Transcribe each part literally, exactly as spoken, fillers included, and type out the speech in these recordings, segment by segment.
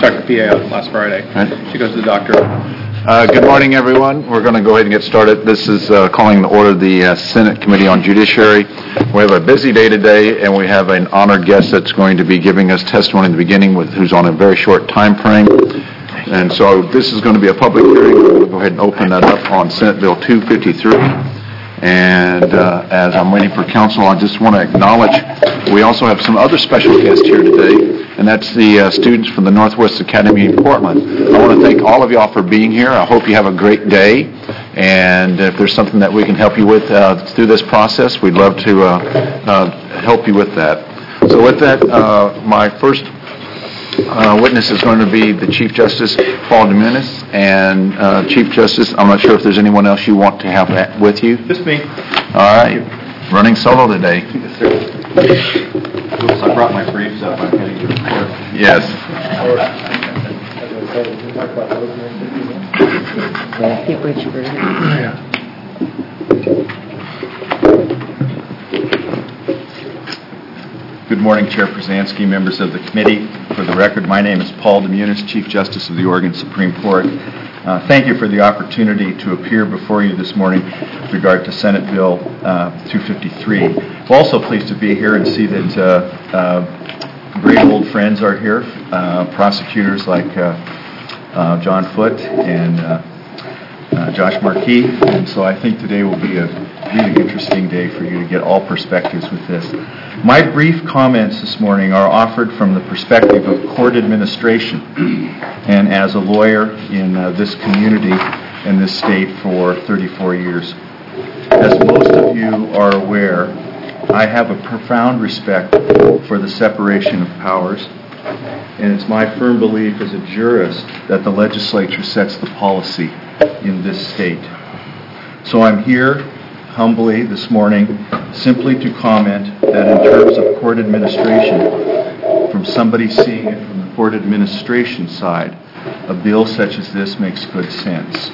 Doctor Pia last Friday. Right. She goes to the doctor. Uh, good morning, everyone. We're going to go ahead and get started. This is uh, calling to order the uh, Senate Committee on Judiciary. We have a busy day today, and we have an honored guest that's going to be giving us testimony in the beginning, with who's on a very short time frame. And so this is going to be a public hearing. We'll go ahead and open that up on Senate Bill two fifty-three. And uh, as I'm waiting for council, I just want to acknowledge we also have some other special guests here today, and that's the uh, students from the Northwest Academy in Portland. I want to thank all of y'all for being here. I hope you have a great day, and if there's something that we can help you with uh, through this process, we'd love to uh, uh, help you with that. So with that, uh, my first Uh, witness is going to be the Chief Justice, Paul Demunis. And uh, Chief Justice, I'm not sure if there's anyone else you want to have that with you. Just me. All right. Running solo today. Yes, sir. Oops, I brought my briefs up. I'm heading to the court. Yes. Get Rich Bird. Good morning, Chair Przanski, members of the committee. For the record, my name is Paul Demunis, Chief Justice of the Oregon Supreme Court. Uh, thank you for the opportunity to appear before you this morning with regard to Senate Bill uh, two fifty-three. I'm also pleased to be here and see that uh, uh, great old friends are here, uh, prosecutors like uh, uh, John Foote and uh, uh, Josh Markey. And so I think today will be a really interesting day for you to get all perspectives with this. My brief comments this morning are offered from the perspective of court administration and as a lawyer in uh, this community and this state for thirty-four years. As most of you are aware, I have a profound respect for the separation of powers, and it's my firm belief as a jurist that the legislature sets the policy in this state. So I'm here humbly this morning simply to comment that in terms of court administration, from somebody seeing it from the court administration side, a bill such as this makes good sense.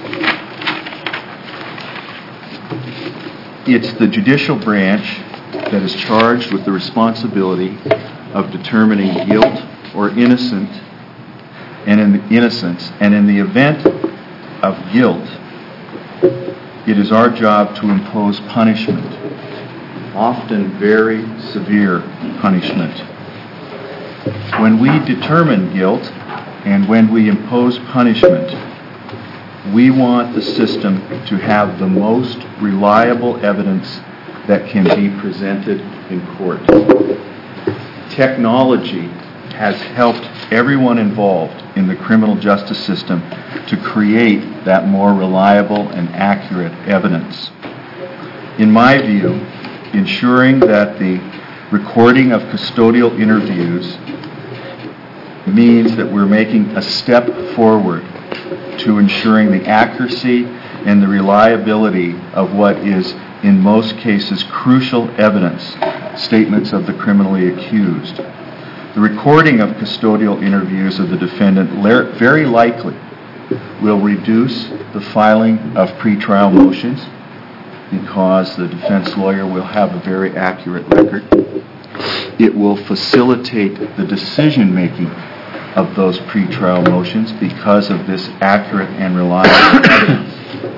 It's the judicial branch that is charged with the responsibility of determining guilt or innocent, and in the innocence, and in the event of guilt, it is our job to impose punishment, often very severe punishment. When we determine guilt and when we impose punishment, we want the system to have the most reliable evidence that can be presented in court. Technology has helped everyone involved in the criminal justice system to create that more reliable and accurate evidence. In my view, ensuring that the recording of custodial interviews means that we're making a step forward to ensuring the accuracy and the reliability of what is, in most cases, crucial evidence, statements of the criminally accused. The recording of custodial interviews of the defendant very likely will reduce the filing of pretrial motions because the defense lawyer will have a very accurate record. It will facilitate the decision-making of those pretrial motions because of this accurate and reliable evidence.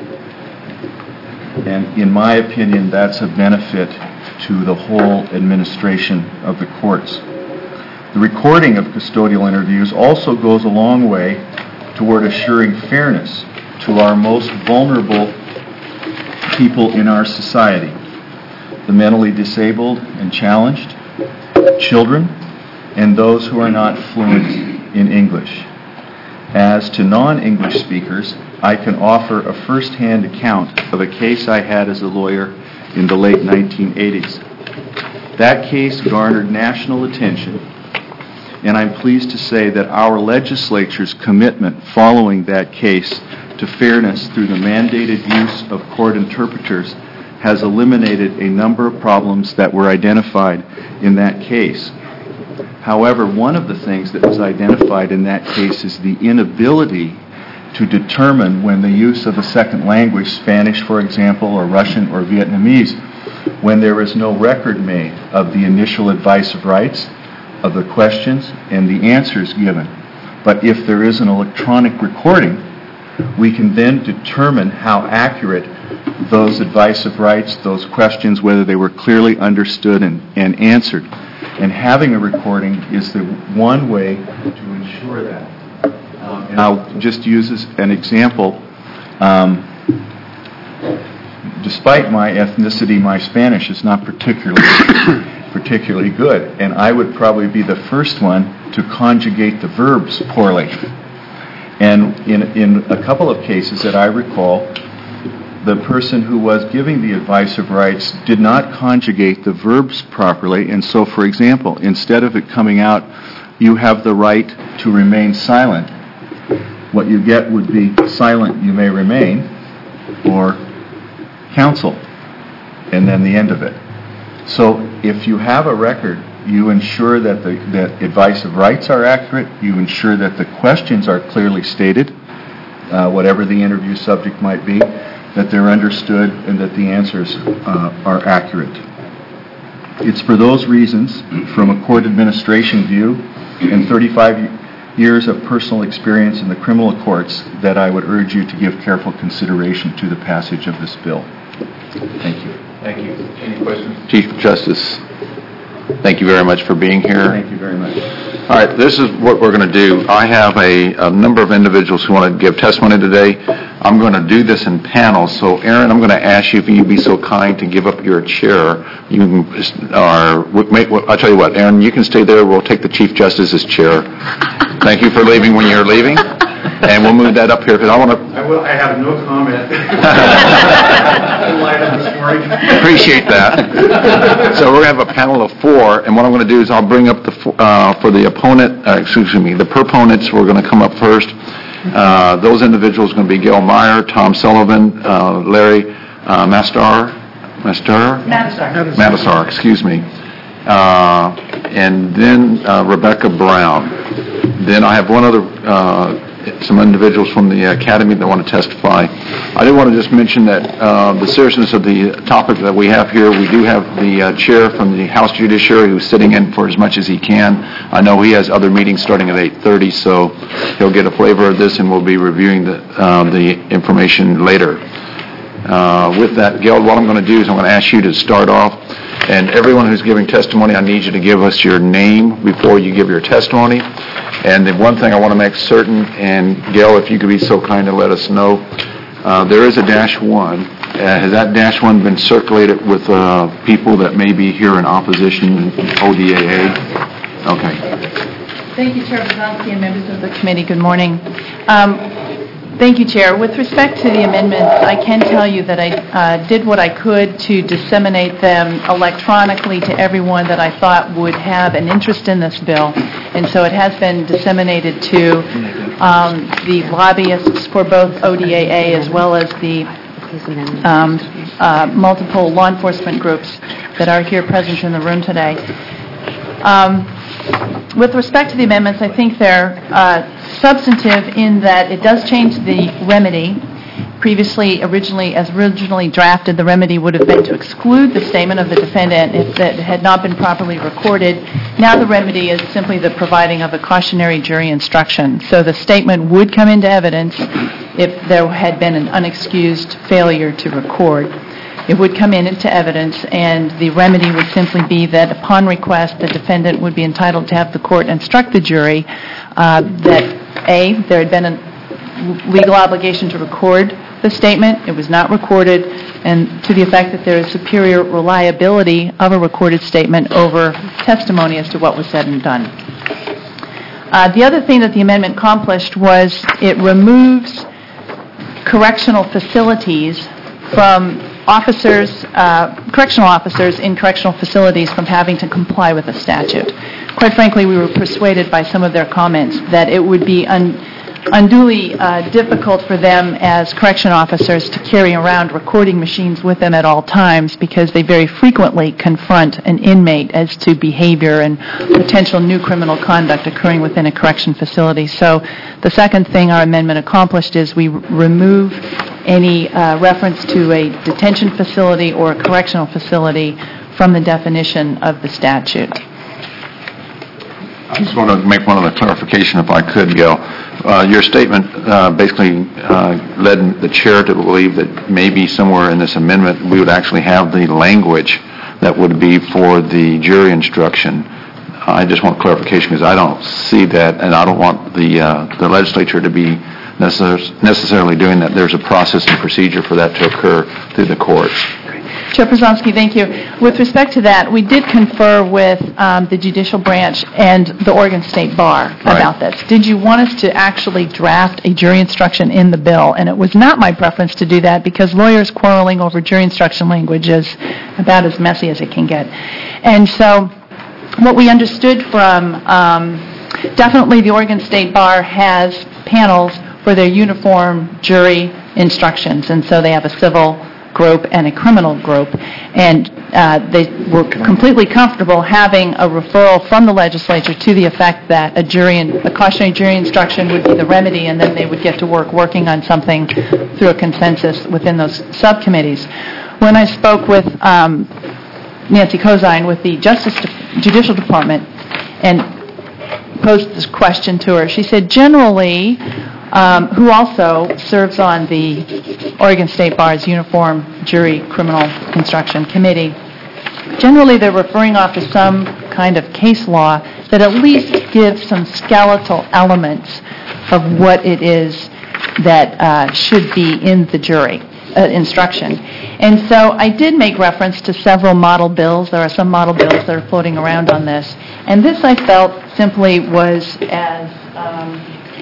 And in my opinion, that's a benefit to the whole administration of the courts. The recording of custodial interviews also goes a long way toward assuring fairness to our most vulnerable people in our society, the mentally disabled and challenged, children, and those who are not fluent in English. As to non-English speakers, I can offer a first-hand account of a case I had as a lawyer in the late nineteen eighties. That case garnered national attention, and I'm pleased to say that our legislature's commitment following that case to fairness through the mandated use of court interpreters has eliminated a number of problems that were identified in that case. However, one of the things that was identified in that case is the inability to determine when the use of a second language, Spanish, for example, or Russian or Vietnamese, when there is no record made of the initial advice of rights, of the questions, and the answers given, But if there is an electronic recording, we can then determine how accurate those advice of rights, those questions, whether they were clearly understood and, and answered. And having a recording is the one way to ensure that. Um, and I'll just use as an example. Um, despite my ethnicity, my Spanish is not particularly particularly good, and I would probably be the first one to conjugate the verbs poorly. And in in a couple of cases that I recall, the person who was giving the advice of rights did not conjugate the verbs properly, and so, for example, instead of it coming out, you have the right to remain silent, what you get would be silent, you may remain, or counsel, and then the end of it. So if you have a record, you ensure that the that advice of rights are accurate, you ensure that the questions are clearly stated, uh, whatever the interview subject might be, that they're understood, and that the answers uh, are accurate. It's for those reasons, from a court administration view, and thirty-five years of personal experience in the criminal courts, that I would urge you to give careful consideration to the passage of this bill. Thank you. Thank you. Any questions? Chief Justice, thank you very much for being here. Thank you very much. All right, this is what we're going to do. I have a, a number of individuals who want to give testimony today. I'm going to do this in panels. So, Aaron, I'm going to ask you if you'd be so kind to give up your chair. You can, or I'll tell you what, Aaron, you can stay there. We'll take the Chief Justice's chair. Thank you for leaving when you're leaving, and we'll move that up here because I want to. I will. I have no comment. this morning. Appreciate that. So we're going to have a panel of four, and what I'm going to do is I'll bring up the uh, for the opponent. Uh, excuse me, the proponents. We're going to come up first. Uh, those individuals are going to be Gail Meyer, Tom Sullivan, uh, Larry uh, Mastar, Mastar, Matasar. Matasar, excuse me, uh, and then uh, Rebecca Brown. Then I have one other, uh, some individuals from the Academy that want to testify. I do want to just mention that uh, the seriousness of the topic that we have here, we do have the uh, chair from the House Judiciary who's sitting in for as much as he can. I know he has other meetings starting at eight thirty, so he'll get a flavor of this, and we'll be reviewing the, uh, the information later. Uh, with that, Gail, what I'm going to do is I'm going to ask you to start off, and everyone who's giving testimony, I need you to give us your name before you give your testimony. And the one thing I want to make certain, and Gail, if you could be so kind to let us know, uh, there is a dash one. Uh, has that dash one been circulated with uh, people that may be here in opposition, O D A A? Okay. Thank you, Chair Brzezinski and members of the committee. Good morning. Um, Thank you, Chair. With respect to the amendments, I can tell you that I uh, did what I could to disseminate them electronically to everyone that I thought would have an interest in this bill. And so it has been disseminated to um, the lobbyists for both O D A A as well as the um, uh, multiple law enforcement groups that are here present in the room today. Um, With respect to the amendments, I think they're uh, substantive in that it does change the remedy. Previously, originally, as originally drafted, the remedy would have been to exclude the statement of the defendant if that had not been properly recorded. Now the remedy is simply the providing of a cautionary jury instruction. So the statement would come into evidence if there had been an unexcused failure to record. It would come in into evidence, and the remedy would simply be that upon request, the defendant would be entitled to have the court instruct the jury uh, that, A, there had been a legal obligation to record the statement, it was not recorded, and to the effect that there is superior reliability of a recorded statement over testimony as to what was said and done. Uh, the other thing that the amendment accomplished was it removes correctional facilities from officers, uh, correctional officers in correctional facilities from having to comply with the statute. Quite frankly, we were persuaded by some of their comments that it would be un- unduly uh, difficult for them as correction officers to carry around recording machines with them at all times because they very frequently confront an inmate as to behavior and potential new criminal conduct occurring within a correction facility. So the second thing our amendment accomplished is we r- remove any uh, reference to a detention facility or a correctional facility from the definition of the statute. I just want to make one other clarification, if I could, Gail. Uh, Your statement uh, basically uh, led the chair to believe that maybe somewhere in this amendment, we would actually have the language that would be for the jury instruction. I just want clarification, because I don't see that, and I don't want the uh, the legislature to be necessar- necessarily doing that. There's a process and procedure for that to occur through the courts. Chair Przonski, thank you. With respect to that, we did confer with um, the judicial branch and the Oregon State Bar Right. about this. Did you want us to actually draft a jury instruction in the bill? And it was not my preference to do that, because lawyers quarreling over jury instruction language is about as messy as it can get. And so what we understood from, um, definitely the Oregon State Bar has panels for their uniform jury instructions, and so they have a civil group and a criminal group, and uh, they were completely comfortable having a referral from the legislature to the effect that a jury, a cautionary jury instruction would be the remedy, and then they would get to work working on something through a consensus within those subcommittees. When I spoke with um, Nancy Cozine with the Justice De- Judicial Department and posed this question to her, she said generally, Um, who also serves on the Oregon State Bar's Uniform Jury Criminal Instruction Committee. Generally, they're referring off to some kind of case law that at least gives some skeletal elements of what it is that uh, should be in the jury uh, instruction. And so I did make reference to several model bills. There are some model bills that are floating around on this. And this, I felt, simply was as Um,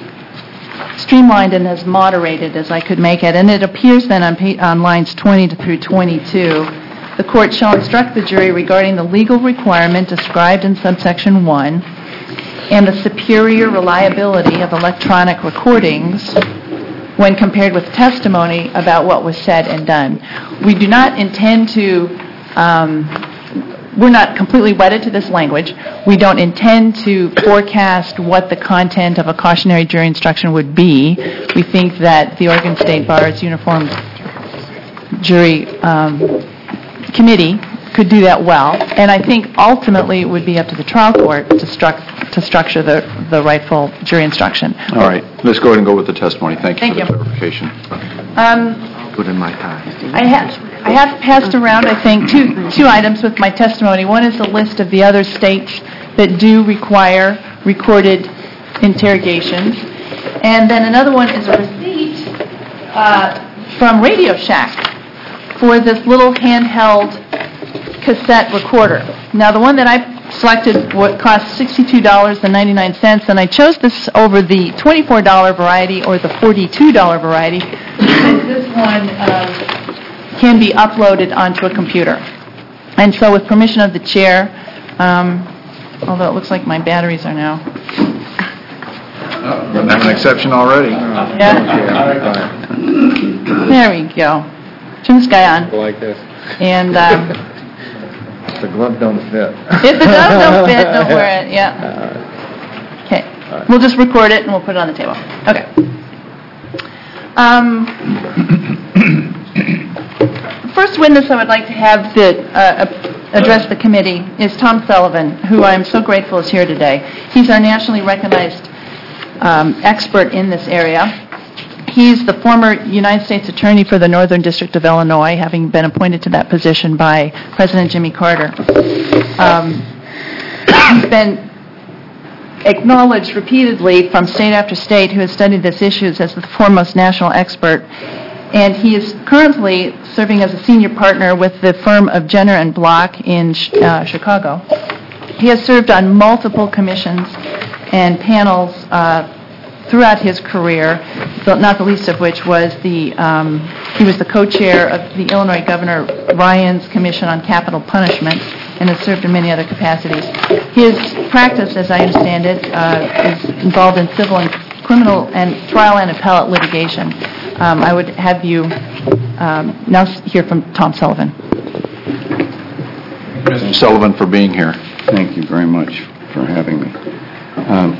streamlined and as moderated as I could make it. And it appears then on, pa- on lines twenty through twenty-two, the court shall instruct the jury regarding the legal requirement described in subsection one and the superior reliability of electronic recordings when compared with testimony about what was said and done. We do not intend to um, We're not completely wedded to this language. We don't intend to forecast what the content of a cautionary jury instruction would be. We think that the Oregon State Bar's Uniform Jury um, Committee could do that well, and I think ultimately it would be up to the trial court to, struct, to structure the, the rightful jury instruction. All right, let's go ahead and go with the testimony. Thank you Thank for the you. clarification. Um, Put in my eye. I have, I have passed around, I think, two, two items with my testimony. One is a list of the other states that do require recorded interrogations. And then another one is a receipt uh, from Radio Shack for this little handheld cassette recorder. Now, the one that I selected what cost sixty-two dollars and ninety-nine cents, and I chose this over the twenty-four dollars variety or the forty-two dollars variety because this one um, can be uploaded onto a computer. And so with permission of the chair, um, although it looks like my batteries are now. We're going to have an exception already. Yeah? There we go. Turn this guy on. Like this. And um, The glove don't fit. if it does don't fit, don't wear it. Yeah. Okay. We'll just record it and we'll put it on the table. Okay. Um, the first witness I would like to have that uh, address the committee is Tom Sullivan, who I am so grateful is here today. He's our nationally recognized um, expert in this area. He's the former United States Attorney for the Northern District of Illinois, having been appointed to that position by President Jimmy Carter. Um, he's been acknowledged repeatedly from state after state who has studied this issue as the foremost national expert, and he is currently serving as a senior partner with the firm of Jenner and Block in uh, Chicago. He has served on multiple commissions and panels uh, throughout his career, not the least of which was the, um, he was the co-chair of the Illinois Governor Ryan's Commission on Capital Punishment and has served in many other capacities. His practice, as I understand it, uh, is involved in civil and criminal and trial and appellate litigation. Um, I would have you um, now hear from Tom Sullivan. Mister Sullivan for being here. Thank you very much for having me. Um,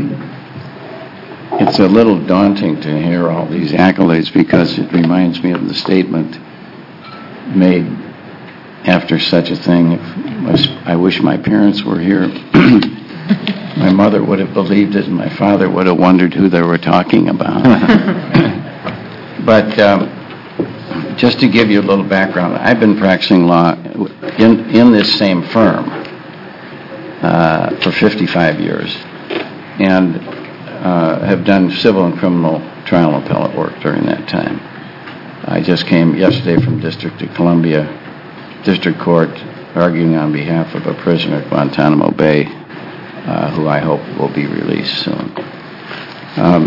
it's a little daunting to hear all these accolades because it reminds me of the statement made after such a thing. If I wish my parents were here. My mother would have believed it, and my father would have wondered who they were talking about. But um, just to give you a little background, I've been practicing law in, in this same firm uh, for fifty-five years, and uh, have done civil and criminal trial and appellate work during that time. I just came yesterday from District of Columbia District Court arguing on behalf of a prisoner at Guantanamo Bay uh, who I hope will be released soon. Um,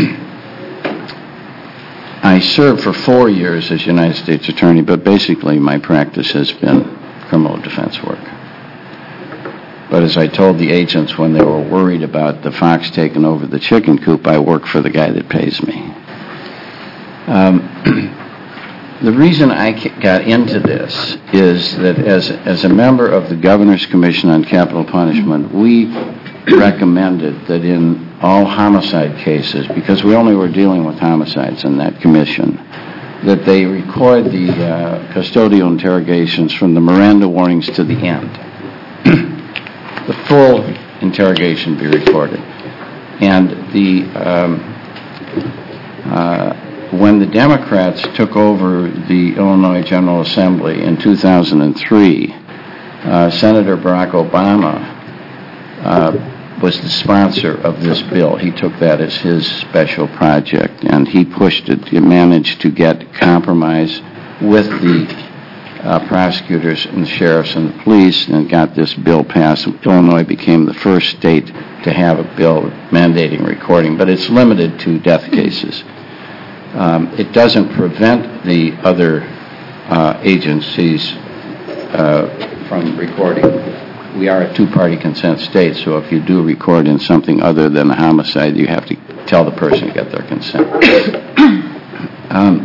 I served for four years as United States Attorney, but basically my practice has been criminal defense work. But as I told the agents when they were worried about the fox taking over the chicken coop, I work for the guy that pays me. Um, the reason I got into this is that as, as a member of the Governor's Commission on Capital Punishment, we recommended that in all homicide cases, because we only were dealing with homicides in that commission, that they record the uh, custodial interrogations from the Miranda warnings to the end. The full interrogation be recorded. And the um, uh, when the Democrats took over the Illinois General Assembly in two thousand three, uh, Senator Barack Obama uh, was the sponsor of this bill. He took that as his special project, and he pushed it. He managed to get compromise with the uh, prosecutors and the sheriffs and the police and got this bill passed. Illinois became the first state to have a bill mandating recording, but it's limited to death cases. Um, it doesn't prevent the other uh, agencies uh, from recording. We are a two-party consent state, so if you do record in something other than a homicide, you have to tell the person to get their consent. um,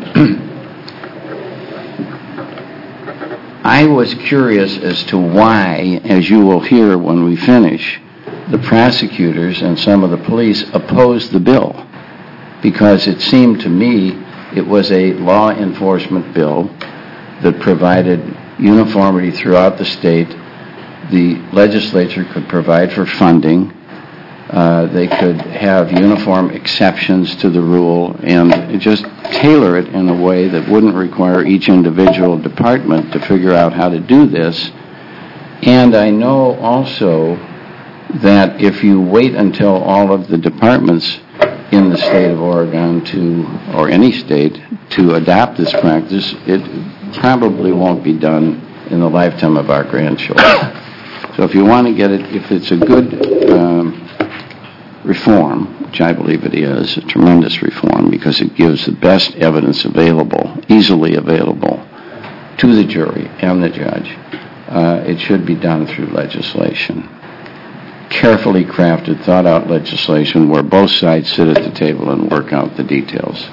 I was curious as to why, as you will hear when we finish, the prosecutors and some of the police opposed the bill, because it seemed to me it was a law enforcement bill that provided uniformity throughout the state. The legislature could provide for funding. Uh, they could have uniform exceptions to the rule and just tailor it in a way that wouldn't require each individual department to figure out how to do this. And I know also that if you wait until all of the departments in the state of Oregon to, or any state, to adopt this practice, it probably won't be done in the lifetime of our grandchildren. So if you want to get it, if it's a good um, reform, which I believe it is, a tremendous reform, because it gives the best evidence available, easily available, to the jury and the judge, uh, it should be done through legislation. Carefully crafted, thought-out legislation where both sides sit at the table and work out the details.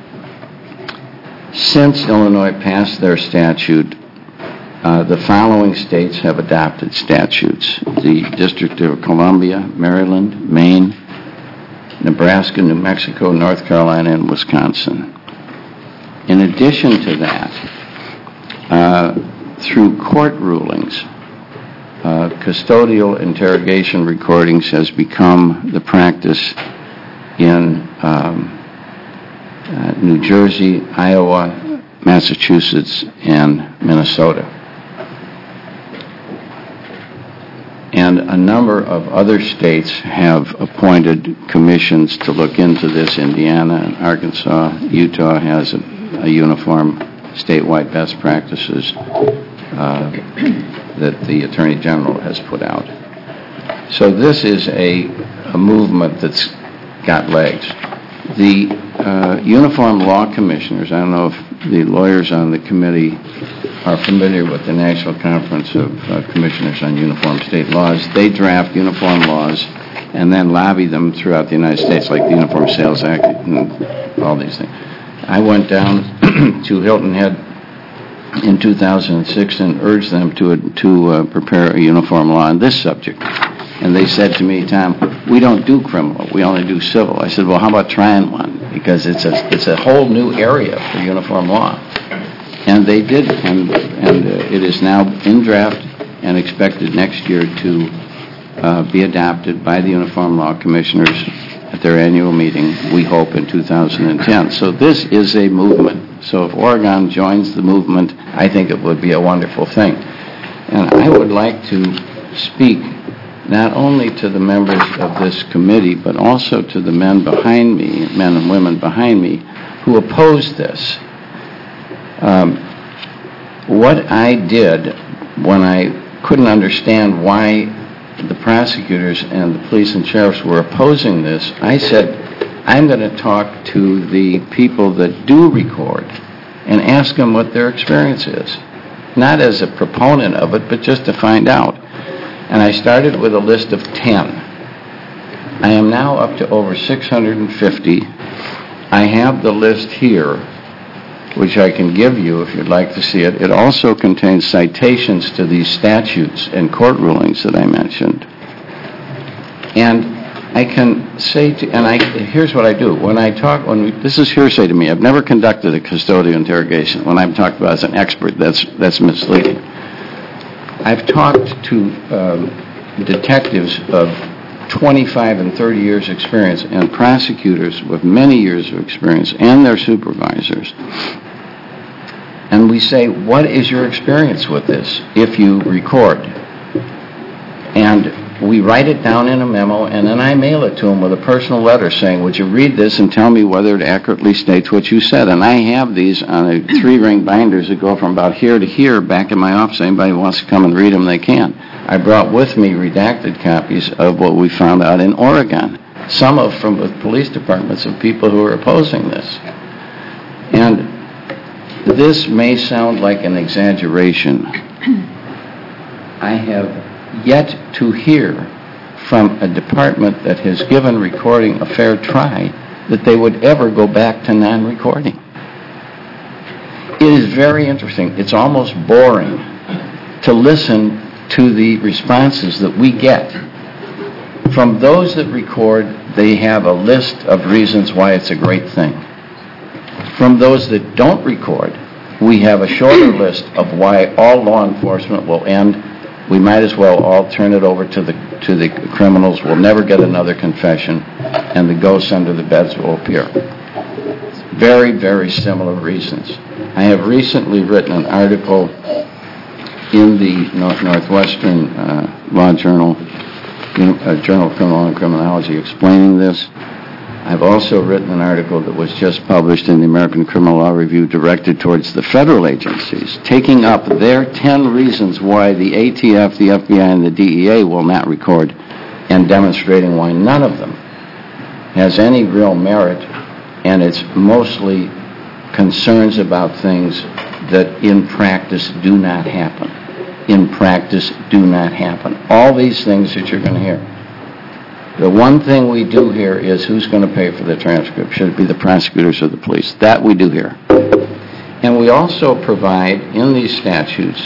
Since Illinois passed their statute, Uh, the following states have adopted statutes: the District of Columbia, Maryland, Maine, Nebraska, New Mexico, North Carolina, and Wisconsin. In addition to that, uh, through court rulings, uh, custodial interrogation recordings has become the practice in um, uh, New Jersey, Iowa, Massachusetts, and Minnesota. And a number of other states have appointed commissions to look into this. Indiana and Arkansas. Utah has a, a uniform statewide best practices uh, that the Attorney General has put out. So this is a, a movement that's got legs. The uh, Uniform Law Commissioners, I don't know if the lawyers on the committee are familiar with the National Conference of uh, Commissioners on Uniform State Laws. They draft uniform laws and then lobby them throughout the United States, like the Uniform Sales Act and all these things. I went down to Hilton Head in two thousand six and urged them to, uh, to uh, prepare a uniform law on this subject. And they said to me, Tom, we don't do criminal, we only do civil. I said, well, how about trying one? Because it's a, it's a whole new area for uniform law. And they did, and, and uh, it is now in draft and expected next year to uh, be adopted by the Uniform Law Commissioners at their annual meeting, we hope, in two thousand ten. So this is a movement. So if Oregon joins the movement, I think it would be a wonderful thing. And I would like to speak not only to the members of this committee, but also to the men behind me, men and women behind me, who oppose this. Um, what I did when I couldn't understand why the prosecutors and the police and sheriffs were opposing this, I said, I'm going to talk to the people that do record and ask them what their experience is. Not as a proponent of it, but just to find out. And I started with a list of ten. I am now up to over six hundred fifty. I have the list here, which I can give you if you'd like to see it. It also contains citations to these statutes and court rulings that I mentioned. And I can say to, and I, here's what I do. When I talk, when we, this is hearsay to me. I've never conducted a custodial interrogation. When I'm talking about as an expert, that's, that's misleading. I've talked to um, detectives of twenty-five and thirty years experience and prosecutors with many years of experience and their supervisors. And we say, what is your experience with this if you record? And we write it down in a memo, and then I mail it to them with a personal letter saying, would you read this and tell me whether it accurately states what you said? And I have these on a three-ring binders that go from about here to here back in my office. Anybody who wants to come and read them, they can. I brought with me redacted copies of what we found out in Oregon, some of from the police departments of people who are opposing this. And this may sound like an exaggeration. I have yet to hear from a department that has given recording a fair try that they would ever go back to non-recording. It is very interesting. It's almost boring to listen to the responses that we get. From those that record, they have a list of reasons why it's a great thing. From those that don't record, we have a shorter list of why all law enforcement will end. We might as well all turn it over to the to the criminals. We'll never get another confession, and the ghosts under the beds will appear. Very, very similar reasons. I have recently written an article in the North Northwestern uh, Law Journal, uh, Journal of Criminal and Criminology, explaining this. I've also written an article that was just published in the American Criminal Law Review directed towards the federal agencies, taking up their ten reasons why the A T F, the F B I, and the D E A will not record, and demonstrating why none of them has any real merit, and it's mostly concerns about things that in practice do not happen. In practice do not happen. All these things that you're going to hear. The one thing we do here is who's going to pay for the transcript. Should it be the prosecutors or the police? That we do here. And we also provide in these statutes,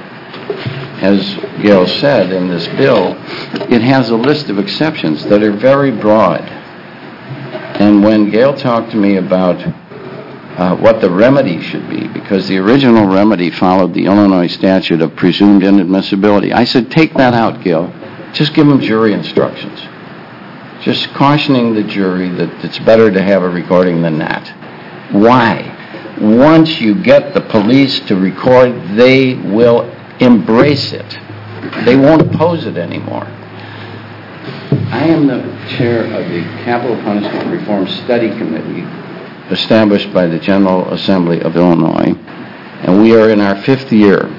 as Gail said in this bill, it has a list of exceptions that are very broad. And when Gail talked to me about uh, what the remedy should be, because the original remedy followed the Illinois statute of presumed inadmissibility, I said, take that out, Gail. Just give them jury instructions. Just cautioning the jury that it's better to have a recording than not. Why? Once you get the police to record, they will embrace it. They won't oppose it anymore. I am the chair of the Capital Punishment Reform Study Committee established by the General Assembly of Illinois, and we are in our fifth year.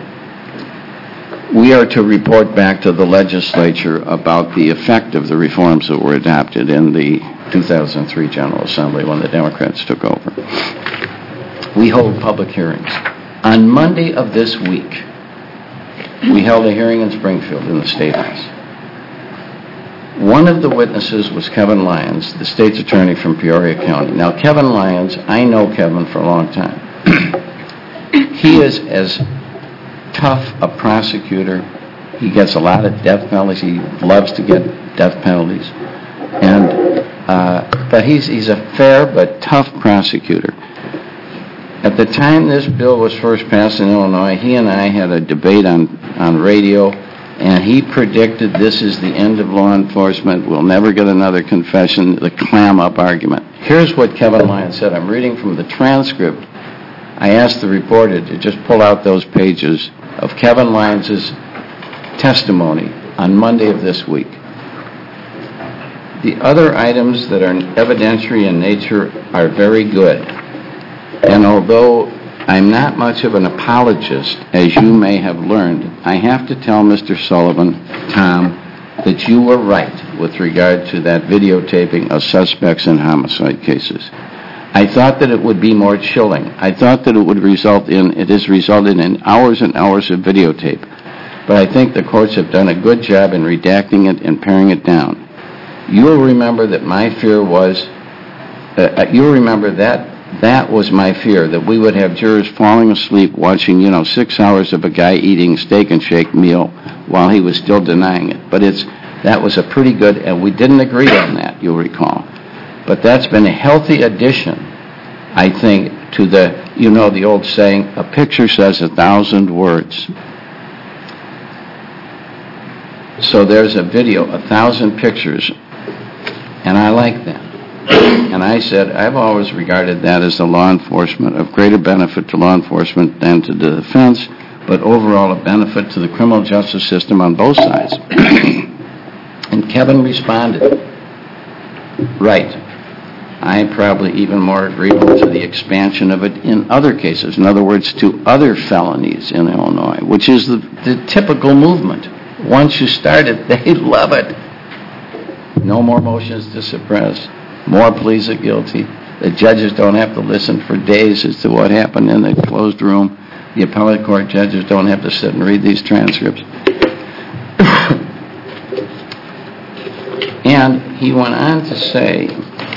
We are to report back to the legislature about the effect of the reforms that were adopted in the two thousand three General Assembly when the Democrats took over. We hold public hearings. On Monday of this week, we held a hearing in Springfield in the State House. One of the witnesses was Kevin Lyons, the state's attorney from Peoria County. Now, Kevin Lyons, I know Kevin for a long time. He is as tough a prosecutor. He gets a lot of death penalties. He loves to get death penalties. And uh, but he's he's a fair but tough prosecutor. At the time this bill was first passed in Illinois, he and I had a debate on, on radio, and he predicted this is the end of law enforcement, we'll never get another confession, the clam-up argument. Here's what Kevin Lyons said. I'm reading from the transcript. I asked the reporter to just pull out those pages of Kevin Lyons' testimony on Monday of this week. The other items that are evidentiary in nature are very good. And although I'm not much of an apologist, as you may have learned, I have to tell Mister Sullivan, Tom, that you were right with regard to that videotaping of suspects in homicide cases. I thought that it would be more chilling. I thought that it would result in, it has resulted in hours and hours of videotape. But I think the courts have done a good job in redacting it and paring it down. You'll remember that my fear was, uh, you'll remember that that was my fear, that we would have jurors falling asleep watching, you know, six hours of a guy eating steak and shake meal while he was still denying it. But it's, that was a pretty good, and we didn't agree on that, you'll recall. But that's been a healthy addition, I think, to the, you know, the old saying, a picture says a thousand words. So there's a video, a thousand pictures, and I like that. And I said, I've always regarded that as a law enforcement, of greater benefit to law enforcement than to the defense, but overall a benefit to the criminal justice system on both sides. And Kevin responded, right. I'm probably even more agreeable to the expansion of it in other cases. In other words, to other felonies in Illinois, which is the, the typical movement. Once you start it, they love it. No more motions to suppress. More pleas of guilty. The judges don't have to listen for days as to what happened in the closed room. The appellate court judges don't have to sit and read these transcripts. And he went on to say,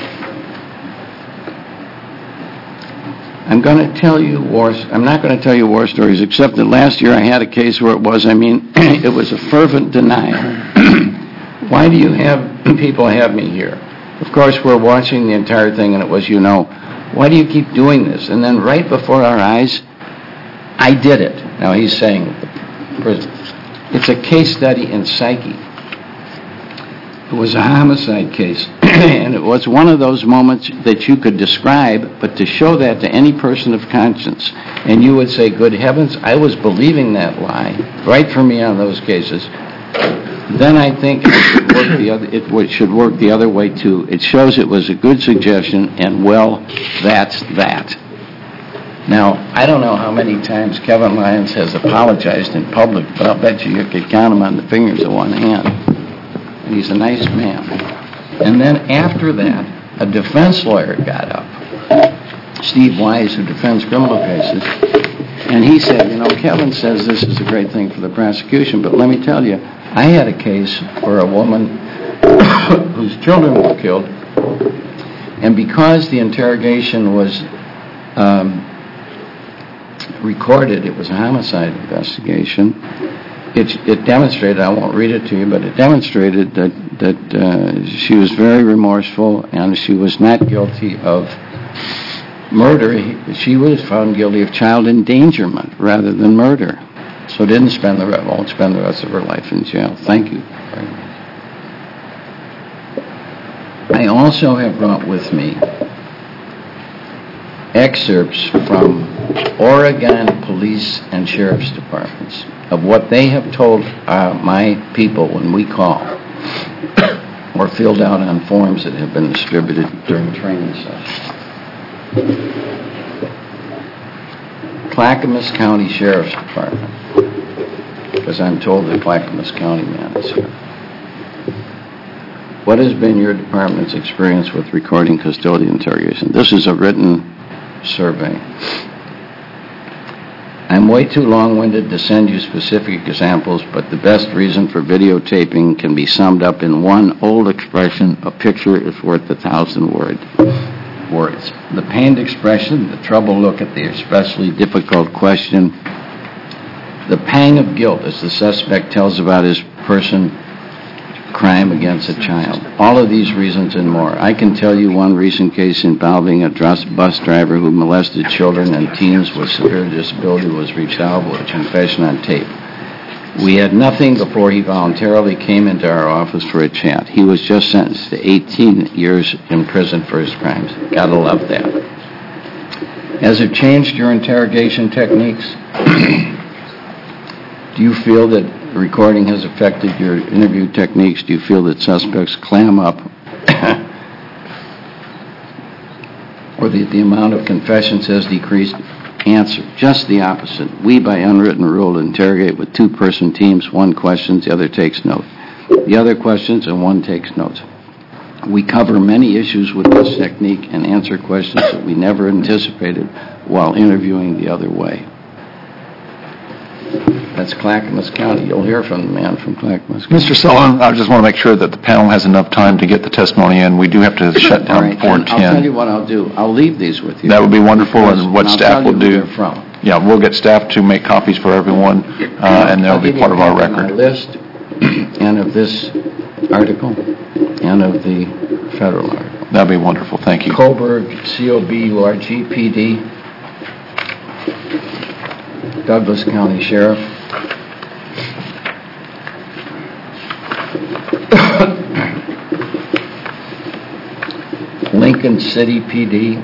I'm going to tell you war, I'm not going to tell you war stories, except that last year I had a case where it was, I mean, it was a fervent denial. Why do you have people have me here? Of course, we're watching the entire thing, and it was, you know, why do you keep doing this? And then right before our eyes, I did it. Now he's saying, it's a case study in psyche. It was a homicide case, and it was one of those moments that you could describe, but to show that to any person of conscience, and you would say, good heavens, I was believing that lie, right for me on those cases. Then I think it should work the other, it should work the other way too. It shows it was a good suggestion, and well, that's that. Now, I don't know how many times Kevin Lyons has apologized in public, but I'll bet you you could count him on the fingers of one hand. And he's a nice man. And then after that, a defense lawyer got up, Steve Wise, who defends criminal cases, and he said, you know, Kevin says this is a great thing for the prosecution, but let me tell you, I had a case for a woman whose children were killed, and because the interrogation was um, recorded, it was a homicide investigation, it, it demonstrated, I won't read it to you, but it demonstrated that, that uh, she was very remorseful and she was not guilty of murder. She was found guilty of child endangerment rather than murder. So didn't spend the rest, won't spend the rest of her life in jail. Thank you very much. I also have brought with me excerpts from Oregon police and sheriff's departments of what they have told uh, my people when we call or filled out on forms that have been distributed during training sessions. Clackamas County Sheriff's Department, because I'm told the Clackamas County man is here. What has been your department's experience with recording custodial interrogation? This is a written survey. I'm way too long-winded to send you specific examples, but the best reason for videotaping can be summed up in one old expression: a picture is worth a thousand word. words. The pained expression, the troubled look at the especially difficult question, the pang of guilt as the suspect tells about his person crime against a child. All of these reasons and more. I can tell you one recent case involving a bus driver who molested children and teens with severe disability was resolved with a confession on tape. We had nothing before he voluntarily came into our office for a chat. He was just sentenced to eighteen years in prison for his crimes. Gotta love that. Has it changed your interrogation techniques? Do you feel that recording has affected your interview techniques? Do you feel that suspects clam up? Or that the amount of confessions has decreased? Answer, just the opposite. We, by unwritten rule, interrogate with two-person teams. One questions, the other takes note. The other questions, and one takes notes. We cover many issues with this technique and answer questions that we never anticipated while interviewing the other way. That's Clackamas County. You'll hear from the man from Clackamas County. Mister Sullivan, I just want to make sure that the panel has enough time to get the testimony in. We do have to shut All down right, before and I'll tell you ten. what I'll do. I'll leave these with you. That would be wonderful, and what I'll staff tell will you who do. they're from. Yeah, we'll get staff to make copies for everyone, uh, and they'll I'll be give part you of our a copy record. my list and of this article and of the federal article. That'd be wonderful. Thank you. Coburg, C O B U R G, P D, Douglas County Sheriff, Lincoln City P D,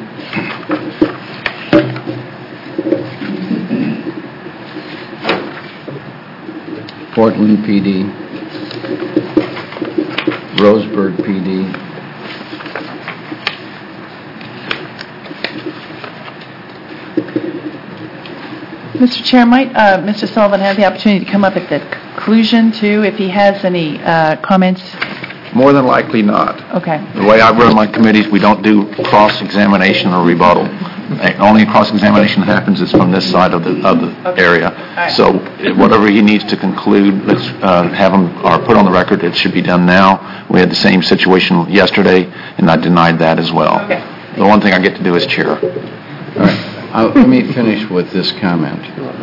Portland P D, Roseburg P D, Mister Chair, might uh, Mister Sullivan have the opportunity to come up at the conclusion, too, if he has any uh, comments? More than likely not. Okay. The way I run my committees, we don't do cross-examination or rebuttal. The only cross-examination that happens is from this side of the, of the Okay. area. right. So eh, whatever he needs to conclude, let's uh, have him, or put on the record, it should be done now. We had the same situation yesterday, and I denied that as well. Okay. The one thing I get to do is chair. All right. I'll, let me finish with this comment.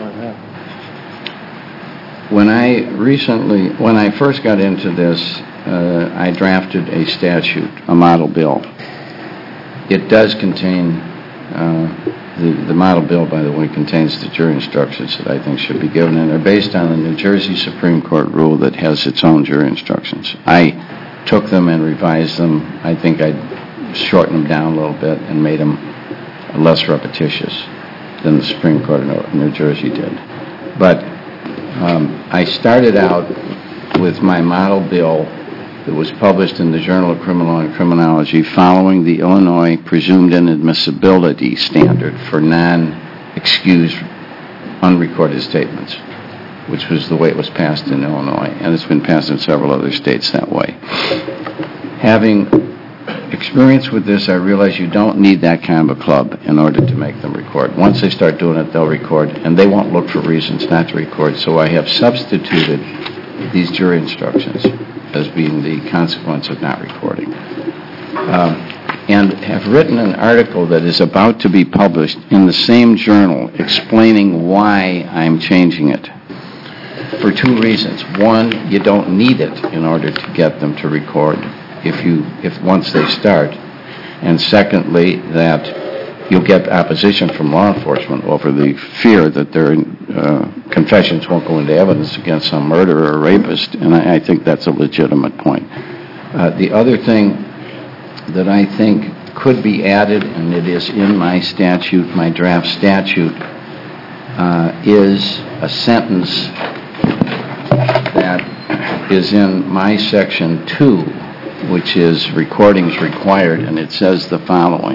When I recently, when I first got into this, uh, I drafted a statute, a model bill. It does contain, uh, the, the model bill, by the way, contains the jury instructions that I think should be given, and they're based on the New Jersey Supreme Court rule that has its own jury instructions. I took them and revised them. I think I shortened them down a little bit and made them less repetitious than the Supreme Court of New Jersey did. But um, I started out with my model bill that was published in the Journal of Criminal Law and Criminology following the Illinois presumed inadmissibility standard for non-excused unrecorded statements, which was the way it was passed in Illinois, and it's been passed in several other states that way. Having experience with this, I realize you don't need that kind of a club in order to make them record. Once they start doing it, they'll record, and they won't look for reasons not to record. So I have substituted these jury instructions as being the consequence of not recording. Um, and have written an article that is about to be published in the same journal explaining why I'm changing it. For two reasons. One, you don't need it in order to get them to record if you, if once they start. And secondly, that you'll get opposition from law enforcement over the fear that their uh, confessions won't go into evidence against some murderer or rapist, and I, I think that's a legitimate point. Uh, the other thing that I think could be added, and it is in my statute, my draft statute, uh, is a sentence that is in my section two, which is recordings required, and it says the following.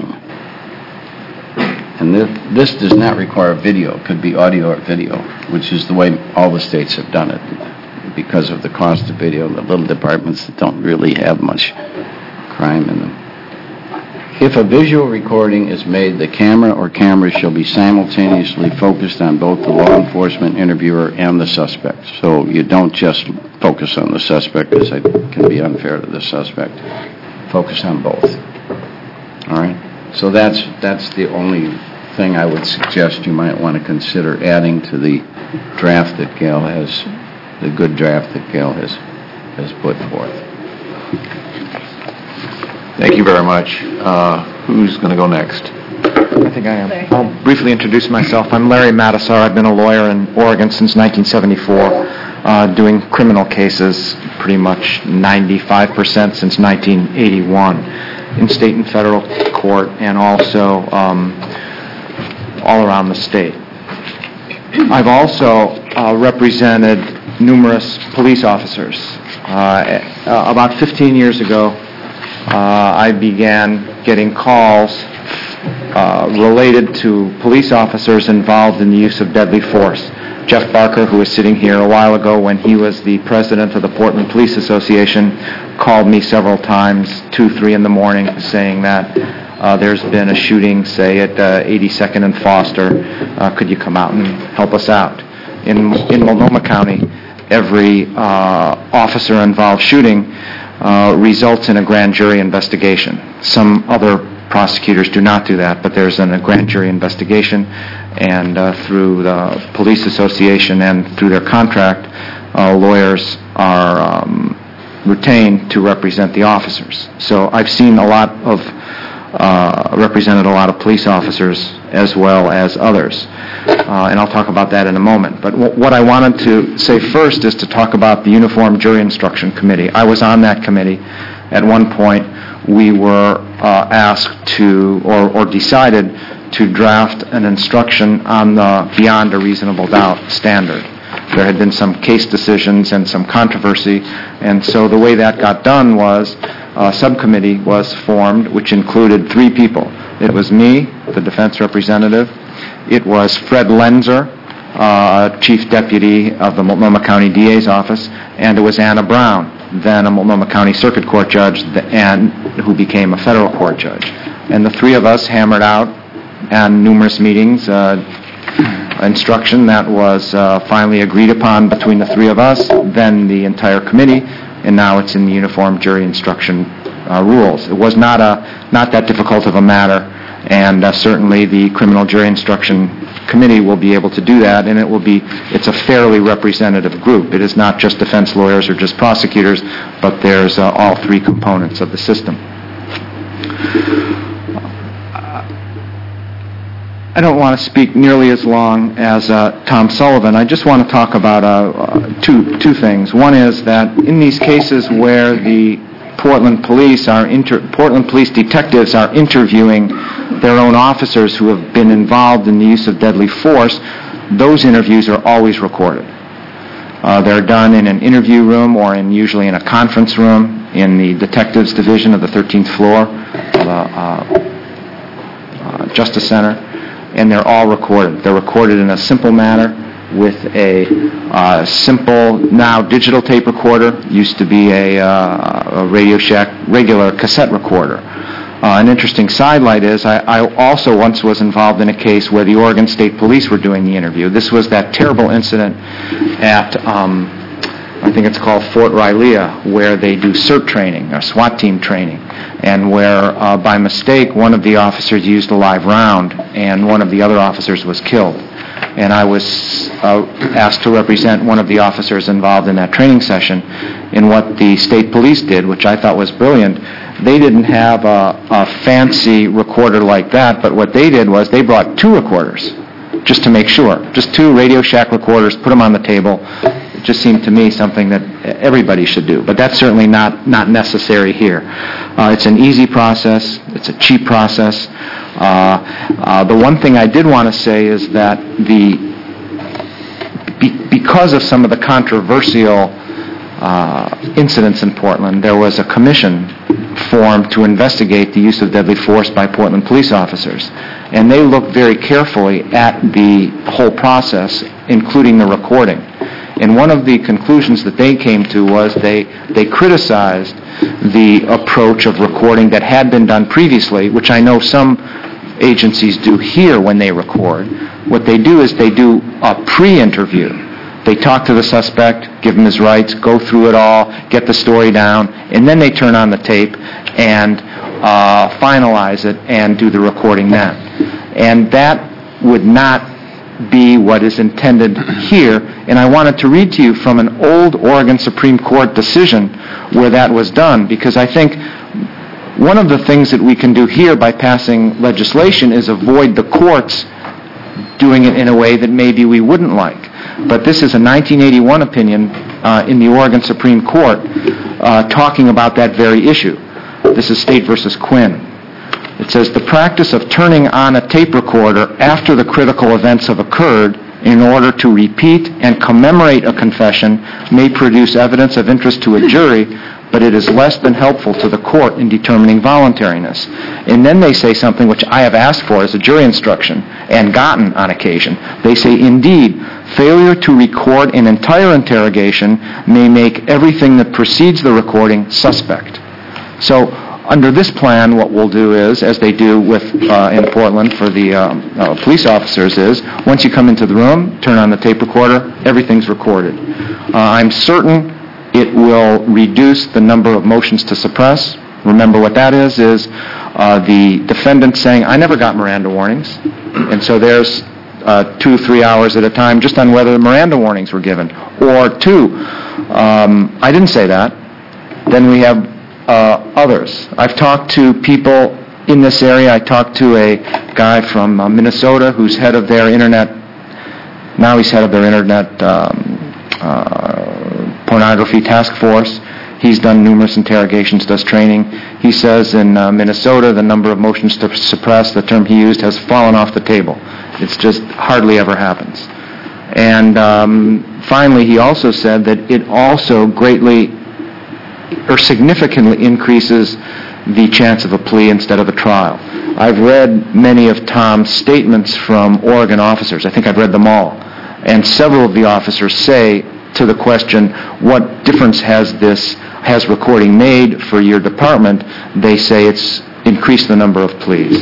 And this, this does not require video. It could be audio or video, which is the way all the states have done it because of the cost of video, the little departments that don't really have much crime in them. If a visual recording is made, the camera or cameras shall be simultaneously focused on both the law enforcement interviewer and the suspect. So you don't just focus on the suspect, because it can be unfair to the suspect. Focus on both. All right? So that's that's the only thing I would suggest you might want to consider adding to the draft that Gail has, the good draft that Gail has has put forth. Thank you very much. Uh, who's going to go next? I think I am. I'll briefly introduce myself. I'm Larry Matasar. I've been a lawyer in Oregon since nineteen seventy-four. uh, doing criminal cases, pretty much ninety-five percent since nineteen eighty-one, in state and federal court, and also um, all around the state. I've also uh, represented numerous police officers. Uh, about fifteen years ago, uh, I began getting calls uh, related to police officers involved in the use of deadly force. Jeff Barker, who was sitting here a while ago when he was the president of the Portland Police Association, called me several times, two, three in the morning, saying that uh, there's been a shooting, say, at uh, eighty-second and Foster. Uh, could you come out and help us out? In, in Multnomah County, every uh, officer-involved shooting uh, results in a grand jury investigation. Some other prosecutors do not do that, but there's an, a grand jury investigation, and uh, through the police association and through their contract, uh, lawyers are um, retained to represent the officers. So I've seen a lot of, uh, represented a lot of police officers as well as others. Uh, and I'll talk about that in a moment. But w- what I wanted to say first is to talk about the Uniform Jury Instruction Committee. I was on that committee. At one point, we were uh, asked to, or, or decided to draft an instruction on the beyond a reasonable doubt standard. There had been some case decisions and some controversy, and so the way that got done was a subcommittee was formed, which included three people. It was me, the defense representative. It was Fred Lenzer, uh, chief deputy of the Multnomah County D A's office, and it was Anna Brown, then a Multnomah County Circuit Court judge, and who became a federal court judge. And the three of us hammered out on numerous meetings uh, instruction that was uh, finally agreed upon between the three of us, then the entire committee, and now it's in the Uniform Jury Instruction uh, rules. It was not a not that difficult of a matter, and uh, certainly the Criminal Jury Instruction Committee will be able to do that, and it will be, it's a fairly representative group. It is not just defense lawyers or just prosecutors, but there's uh, all three components of the system. I don't want to speak nearly as long as uh, Tom Sullivan. I just want to talk about uh, uh, two two things. One is that in these cases where the Portland police are inter- Portland police detectives are interviewing their own officers who have been involved in the use of deadly force, those interviews are always recorded. Uh, they're done in an interview room or in usually in a conference room in the detectives division of the thirteenth floor of the uh, uh, Justice Center. And they're all recorded. They're recorded in a simple manner with a uh, simple, now digital tape recorder. Used to be a, uh, a Radio Shack regular cassette recorder. Uh, an interesting sidelight is I, I also once was involved in a case where the Oregon State Police were doing the interview. This was that terrible incident at, um, I think it's called Fort Riley, where they do CERT training, or SWAT team training, and where, uh, by mistake, one of the officers used a live round, and one of the other officers was killed. And I was uh, asked to represent one of the officers involved in that training session. In what the state police did, which I thought was brilliant, they didn't have a, a fancy recorder like that, but what they did was they brought two recorders, just to make sure. Just two Radio Shack recorders, put them on the table. It just seemed to me something that everybody should do, but that's certainly not, not necessary here. Uh, it's an easy process. It's a cheap process. Uh, uh, the one thing I did want to say is that the be, because of some of the controversial uh, incidents in Portland, there was a commission formed to investigate the use of deadly force by Portland police officers. And they looked very carefully at the whole process, including the recording. And one of the conclusions that they came to was they, they criticized the approach of recording that had been done previously, which I know some agencies do here when they record. What they do is they do a pre-interview. They talk to the suspect, give him his rights, go through it all, get the story down, and then they turn on the tape and uh, finalize it and do the recording then. And that would not be what is intended here. And I wanted to read to you from an old Oregon Supreme Court decision where that was done, because I think one of the things that we can do here by passing legislation is avoid the courts doing it in a way that maybe we wouldn't like. But this is a nineteen eighty-one opinion uh, in the Oregon Supreme Court uh, talking about that very issue. This is State versus Quinn. It says, the practice of turning on a tape recorder after the critical events have occurred in order to repeat and commemorate a confession may produce evidence of interest to a jury, but it is less than helpful to the court in determining voluntariness. And then they say something which I have asked for as a jury instruction and gotten on occasion. They say, indeed, failure to record an entire interrogation may make everything that precedes the recording suspect. So under this plan, what we'll do is, as they do with uh, in Portland for the um, uh, police officers, is once you come into the room, turn on the tape recorder, everything's recorded. Uh, I'm certain it will reduce the number of motions to suppress. Remember what that is, is uh, the defendant saying, I never got Miranda warnings. And so there's uh, two, three hours at a time just on whether the Miranda warnings were given. Or two, um, I didn't say that. Then we have uh, others. I've talked to people in this area. I talked to a guy from uh, Minnesota who's head of their internet, now he's head of their internet um, uh, pornography task force. He's done numerous interrogations, does training. He says in uh, Minnesota, the number of motions to suppress, the term he used, has fallen off the table. It's just hardly ever happens. And um, finally, he also said that it also greatly or significantly increases the chance of a plea instead of a trial. I've read many of Tom's statements from Oregon officers. I think I've read them all. And several of the officers say to the question, what difference has this, has recording made for your department? They say it's increased the number of pleas.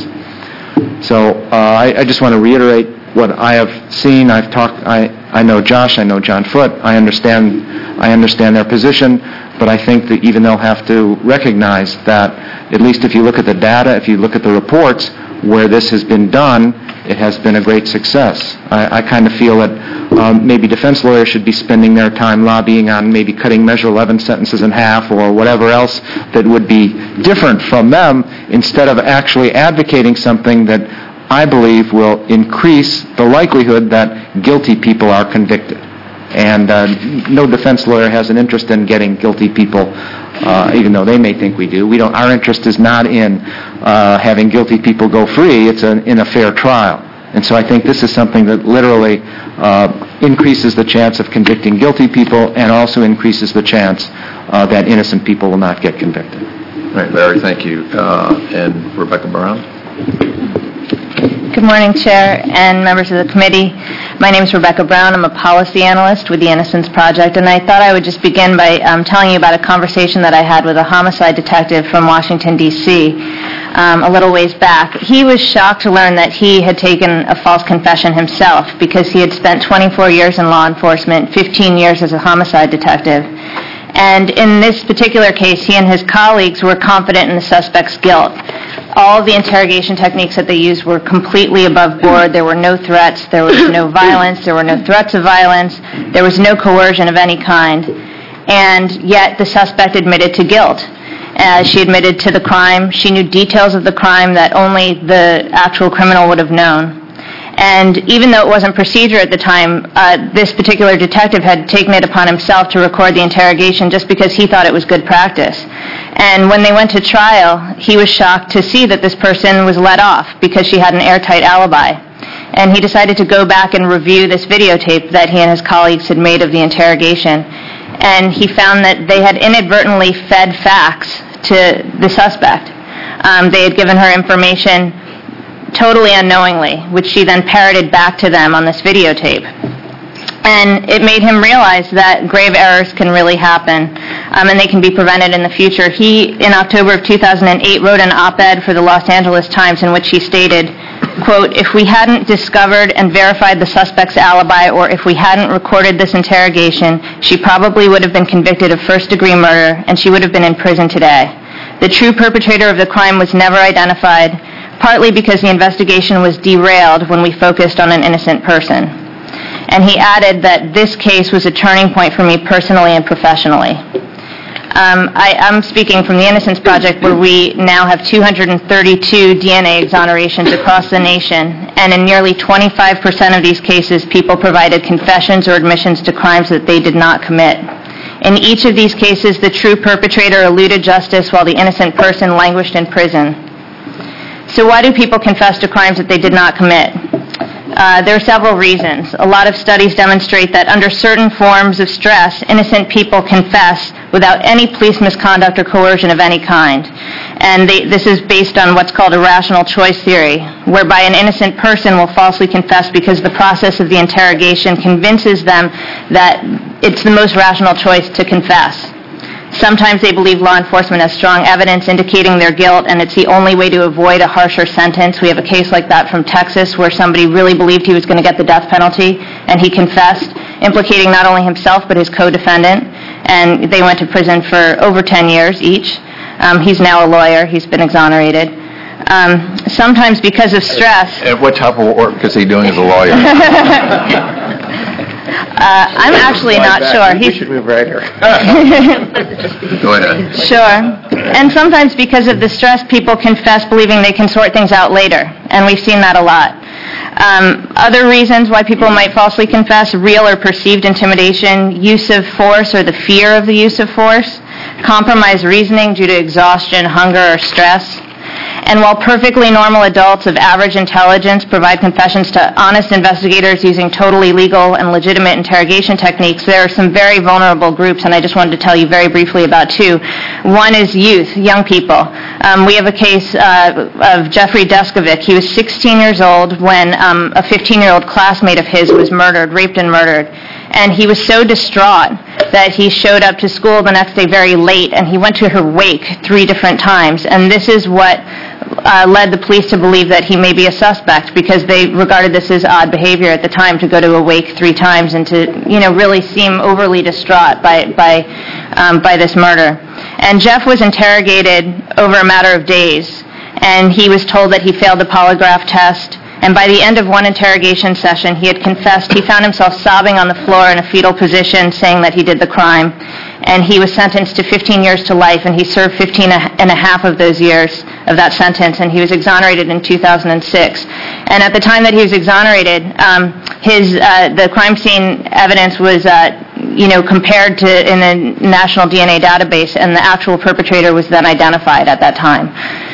So uh, I, I just want to reiterate what I have seen. I've talked, I, I know Josh, I know John Foote, I understand, I understand their position, but I think that even they'll have to recognize that, at least if you look at the data, if you look at the reports, where this has been done, it has been a great success. I, I kind of feel that um, maybe defense lawyers should be spending their time lobbying on maybe cutting Measure eleven sentences in half or whatever else that would be different from them, instead of actually advocating something that I believe will increase the likelihood that guilty people are convicted. And uh, no defense lawyer has an interest in getting guilty people, uh, even though they may think we do. We don't. Our interest is not in uh, having guilty people go free. It's a, in a fair trial. And so I think this is something that literally uh, increases the chance of convicting guilty people and also increases the chance uh, that innocent people will not get convicted. All right, Larry, thank you. Uh, and Rebecca Brown? Good morning, Chair and members of the committee. My name is Rebecca Brown. I'm a policy analyst with the Innocence Project, and I thought I would just begin by um, telling you about a conversation that I had with a homicide detective from Washington, D C um, a little ways back. He was shocked to learn that he had taken a false confession himself because he had spent twenty-four years in law enforcement, fifteen years as a homicide detective. And in this particular case, he and his colleagues were confident in the suspect's guilt. All of the interrogation techniques that they used were completely above board. There were no threats, there was no violence, there were no threats of violence, there was no coercion of any kind. And yet the suspect admitted to guilt. Uh, she admitted to the crime. She knew details of the crime that only the actual criminal would have known. And even though it wasn't procedure at the time, uh, this particular detective had taken it upon himself to record the interrogation just because he thought it was good practice. And when they went to trial, he was shocked to see that this person was let off because she had an airtight alibi. And he decided to go back and review this videotape that he and his colleagues had made of the interrogation. And he found that they had inadvertently fed facts to the suspect. Um, they had given her information totally unknowingly, which she then parroted back to them on this videotape. And it made him realize that grave errors can really happen, um, and they can be prevented in the future. He, in October of two thousand eight, wrote an op-ed for the Los Angeles Times in which he stated, quote, "If we hadn't discovered and verified the suspect's alibi, or if we hadn't recorded this interrogation, she probably would have been convicted of first-degree murder, and she would have been in prison today. The true perpetrator of the crime was never identified, partly because the investigation was derailed when we focused on an innocent person." And he added that this case was a turning point for me personally and professionally. Um, I, I'm speaking from the Innocence Project, where we now have two hundred thirty-two D N A exonerations across the nation, and in nearly twenty-five percent of these cases, people provided confessions or admissions to crimes that they did not commit. In each of these cases, the true perpetrator eluded justice while the innocent person languished in prison. So why do people confess to crimes that they did not commit? Uh, there are several reasons. A lot of studies demonstrate that under certain forms of stress, innocent people confess without any police misconduct or coercion of any kind. And they, this is based on what's called a rational choice theory, whereby an innocent person will falsely confess because the process of the interrogation convinces them that it's the most rational choice to confess. Sometimes they believe law enforcement has strong evidence indicating their guilt, and it's the only way to avoid a harsher sentence. We have a case like that from Texas where somebody really believed he was going to get the death penalty, and he confessed, implicating not only himself but his co-defendant, and they went to prison for over ten years each. Um, he's now a lawyer. He's been exonerated. Um, sometimes because of stress... And what type of work is he doing as a lawyer? Uh, I'm actually not sure. We should move right here. Go ahead. Sure. And sometimes because of the stress, people confess believing they can sort things out later, and we've seen that a lot. Um, other reasons why people might falsely confess: real or perceived intimidation, use of force or the fear of the use of force, compromised reasoning due to exhaustion, hunger, or stress. And while perfectly normal adults of average intelligence provide confessions to honest investigators using totally legal and legitimate interrogation techniques, there are some very vulnerable groups, and I just wanted to tell you very briefly about two. One is youth, young people. Um, we have a case uh, of Jeffrey Deskovic. He was sixteen years old when um, a fifteen-year-old classmate of his was murdered, raped and murdered. And he was so distraught that he showed up to school the next day very late, and he went to her wake three different times. And this is what uh, led the police to believe that he may be a suspect, because they regarded this as odd behavior at the time, to go to a wake three times and to, you know, really seem overly distraught by by um, by this murder. And Jeff was interrogated over a matter of days, and he was told that he failed the polygraph test. And by the end of one interrogation session, he had confessed. He found himself sobbing on the floor in a fetal position, saying that he did the crime. And he was sentenced to fifteen years to life, and he served fifteen and a half of those years of that sentence, and he was exonerated in two thousand six. And at the time that he was exonerated, um, his uh, the crime scene evidence was uh, you know, compared to in the national D N A database, and the actual perpetrator was then identified at that time.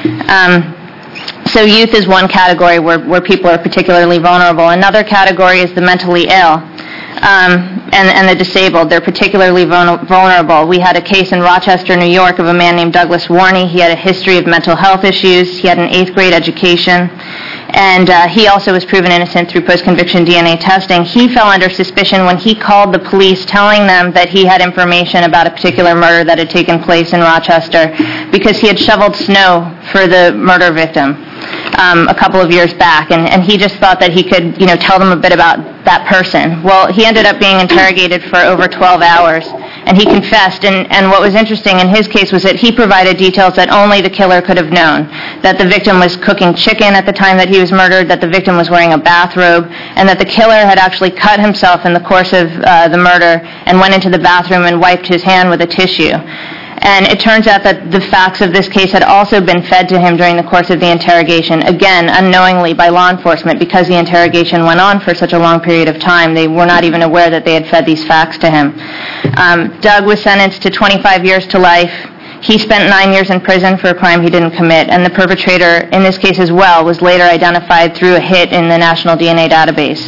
Um, So youth is one category where, where people are particularly vulnerable. Another category is the mentally ill um, and, and the disabled. They're particularly vulnerable. We had a case in Rochester, New York, of a man named Douglas Warney. He had a history of mental health issues. He had an eighth grade education. And uh, he also was proven innocent through post-conviction D N A testing. He fell under suspicion when he called the police telling them that he had information about a particular murder that had taken place in Rochester, because he had shoveled snow for the murder victim um, a couple of years back. And, and he just thought that he could, you know, tell them a bit about that person. Well, he ended up being interrogated for over twelve hours, and he confessed. And, and what was interesting in his case was that he provided details that only the killer could have known, that the victim was cooking chicken at the time that he was murdered, that the victim was wearing a bathrobe, and that the killer had actually cut himself in the course of uh, the murder and went into the bathroom and wiped his hand with a tissue. And it turns out that the facts of this case had also been fed to him during the course of the interrogation, again, unknowingly by law enforcement, because the interrogation went on for such a long period of time. They were not even aware that they had fed these facts to him. Um, Doug was sentenced to twenty-five years to life. He spent nine years in prison for a crime he didn't commit, and the perpetrator, in this case as well, was later identified through a hit in the national D N A database.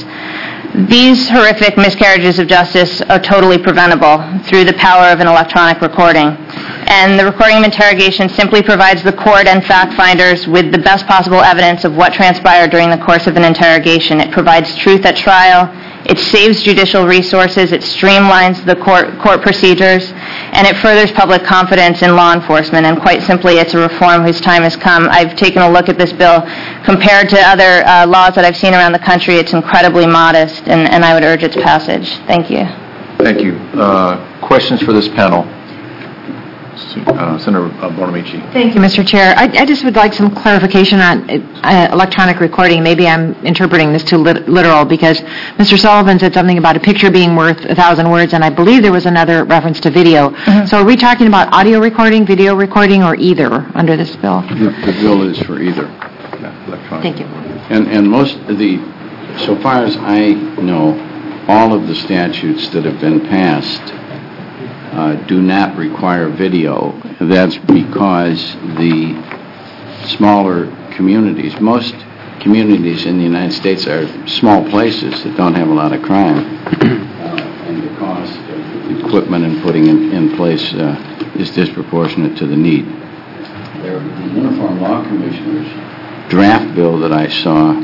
These horrific miscarriages of justice are totally preventable through the power of an electronic recording. And the recording of interrogation simply provides the court and fact finders with the best possible evidence of what transpired during the course of an interrogation. It provides truth at trial. It saves judicial resources. It streamlines the court, court procedures. And it furthers public confidence in law enforcement. And quite simply, it's a reform whose time has come. I've taken a look at this bill. Compared to other uh, laws that I've seen around the country, it's incredibly modest, and, and I would urge its passage. Thank you. Thank you. Uh, questions for this panel? uh, Senator Bonamici. Thank you, Mister Chair. I I just would like some clarification on uh, electronic recording. Maybe I'm interpreting this too lit- literal, because Mister Sullivan said something about a picture being worth a thousand words, and I believe there was another reference to video. Mm-hmm. So are we talking about audio recording, video recording, or either under this bill? The the bill is for either. Thank you. And and most of the, so far as I know, all of the statutes that have been passed uh, do not require video. That's because the smaller communities, most communities in the United States are small places that don't have a lot of crime. Uh, and the cost of equipment and putting in, in place uh, is disproportionate to the need. There, the Uniform Law Commissioner's draft bill that I saw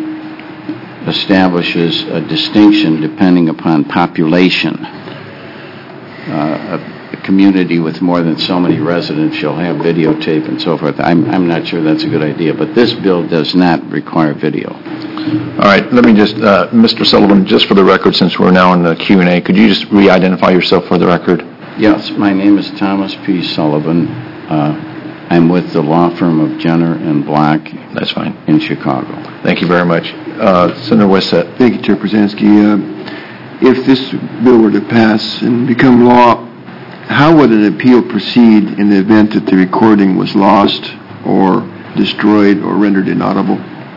establishes a distinction depending upon population. Uh, a, a community with more than so many residents shall have videotape and so forth. I'm, I'm not sure that's a good idea, but this bill does not require video. All right, let me just, uh, Mister Sullivan, just for the record, since we're now in the Q and A, could you just re-identify yourself for the record? Yes, my name is Thomas P. Sullivan. Uh, I'm with the law firm of Jenner and Block. That's fine. In Chicago. Thank you very much. Uh, Senator Wissett. Thank you, Chair Brzezinski. Uh, if this bill were to pass and become law, how would an appeal proceed in the event that the recording was lost or destroyed or rendered inaudible?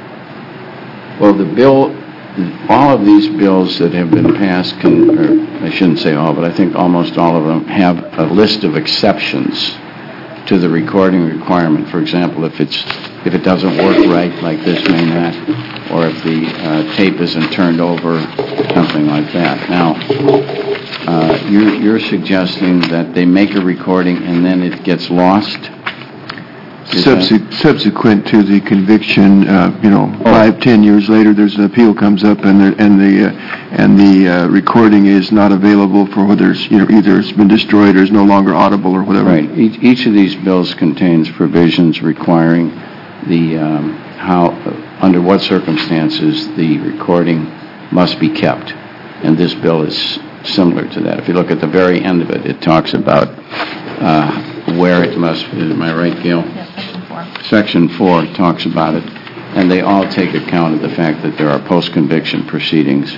Well, the bill, all of these bills that have been passed can, or I shouldn't say all, but I think almost all of them have a list of exceptions to the recording requirement. For example, if it's if it doesn't work right, like this may not, or if the uh, tape isn't turned over, something like that. Now, uh, you're, you're suggesting that they make a recording and then it gets lost? Subse- subsequent to the conviction, uh, you know, Oh. five, ten years later, there's an appeal comes up, and the and the uh, and the uh, recording is not available for whether it's, you know, either it's been destroyed or is no longer audible or whatever. Right. Each, each of these bills contains provisions requiring the um, how, uh, under what circumstances the recording must be kept, and this bill is similar to that. If you look at the very end of it, it talks about uh, where it must. Am I right, Gail? Yes, section four. Section four talks about it, and they all take account of the fact that there are post-conviction proceedings.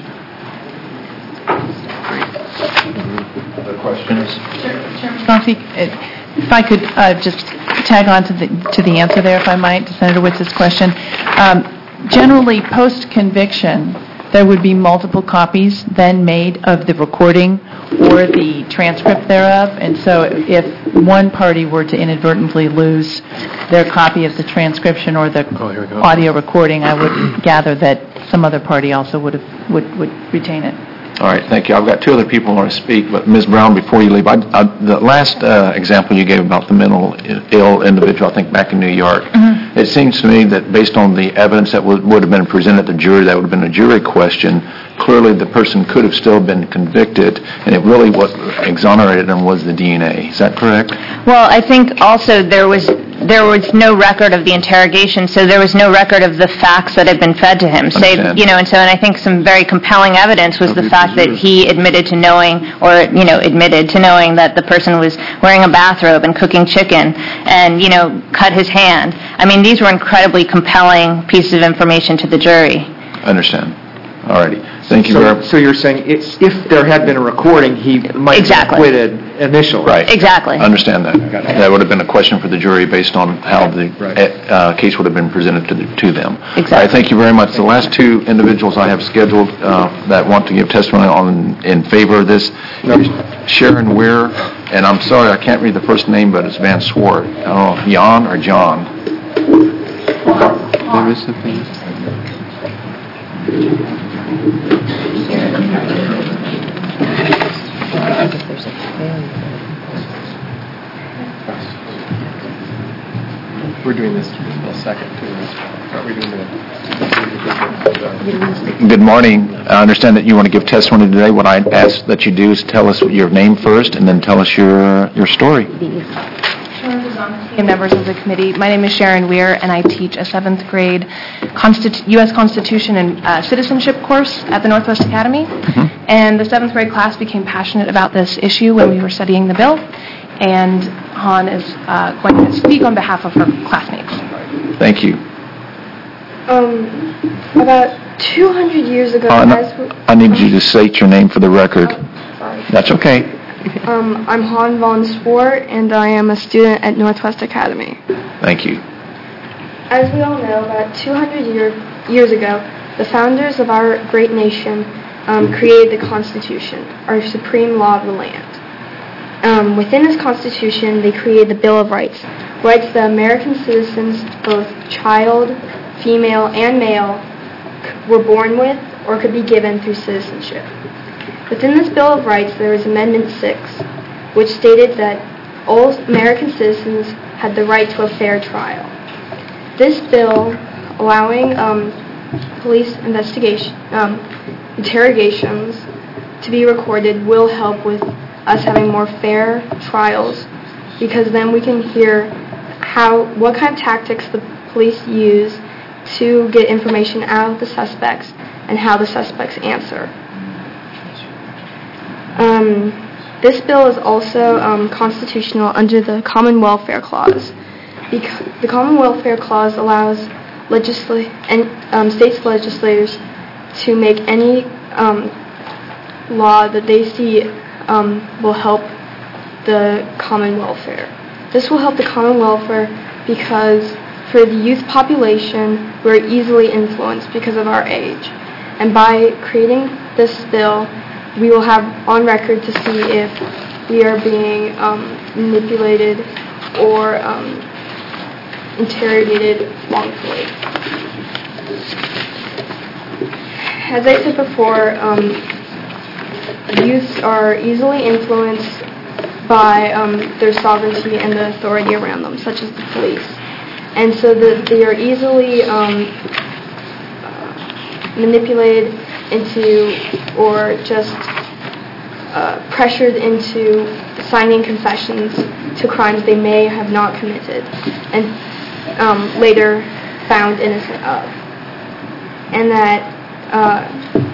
Other questions? Chauncey, if I could uh, just tag on to the to the answer there, if I might, to Senator Witz's question. Um, generally, post-conviction, there would be multiple copies then made of the recording or the transcript thereof, and so if one party were to inadvertently lose their copy of the transcription or the Oh, audio recording, I would gather that some other party also would have would, would retain it. All right, thank you. I've got two other people who want to speak, but Miz Brown, before you leave, I, I, the last uh, example you gave about the mental ill individual, I think back in New York, mm-hmm. It seems to me that based on the evidence that would, would have been presented to the jury, that would have been a jury question, clearly the person could have still been convicted, and it really what exonerated them was the D N A. Is that correct? Well, I think also there was there was no record of the interrogation, so there was no record of the facts that had been fed to him. Say, you know, and so and I think some very compelling evidence was the fact that he admitted to knowing, or you know, admitted to knowing that the person was wearing a bathrobe and cooking chicken, and you know, cut his hand. I mean, these were incredibly compelling pieces of information to the jury. I understand. All righty. Thank you So, very much. so you're saying if, if there had been a recording, he might Exactly. have acquitted initially? Right. Exactly. I understand that. That would have been a question for the jury based on how the uh, case would have been presented to, the, to them. Exactly. All right, thank you very much. The last two individuals I have scheduled uh, that want to give testimony on in favor of this, Sharon Weir, and I'm sorry, I can't read the first name, but it's Van Swart. I don't know if Jan or John. Did I miss something? We're doing this a second, too. Aren't we doing that? Good morning. I understand that you want to give testimony today. What I ask that you do is tell us your name first and then tell us your your story. And members of the committee, my name is Sharon Weir, and I teach a seventh grade Constitu- U S Constitution and uh, Citizenship course at the Northwest Academy. Mm-hmm. And the seventh grade class became passionate about this issue when we were studying the bill. and Han is uh, going to speak on behalf of her classmates. Thank you. Um, about two hundred years ago, Uh, no, as we, I need you to state your name for the record. oh, sorry. That's okay. Um, I'm Han von Spoor, and I am a student at Northwest Academy. Thank you. As we all know, about two hundred year, years ago, the founders of our great nation um, created the Constitution, our supreme law of the land. Um, within this Constitution, they created the Bill of Rights, rights that American citizens, both child, female, and male, c- were born with or could be given through citizenship. Within this Bill of Rights, there is Amendment six, which stated that all American citizens had the right to a fair trial. This bill, allowing um, police investigation, um, interrogations to be recorded, will help with us having more fair trials, because then we can hear how, what kind of tactics the police use to get information out of the suspects and how the suspects answer. Um, this bill is also um, constitutional under the Common Welfare Clause. Bec- the Common Welfare Clause allows legisla- and, um, states legislators to make any um, law that they see um, will help the common welfare. This will help the common welfare because for the youth population, we're easily influenced because of our age. And by creating this bill, we will have on record to see if we are being um, manipulated or um, interrogated wrongfully. As I said before, um, youths are easily influenced by um, their sovereignty and the authority around them, such as the police. And so that they are easily um, uh, manipulated into or just uh, pressured into signing confessions to crimes they may have not committed and um, later found innocent of. And that uh,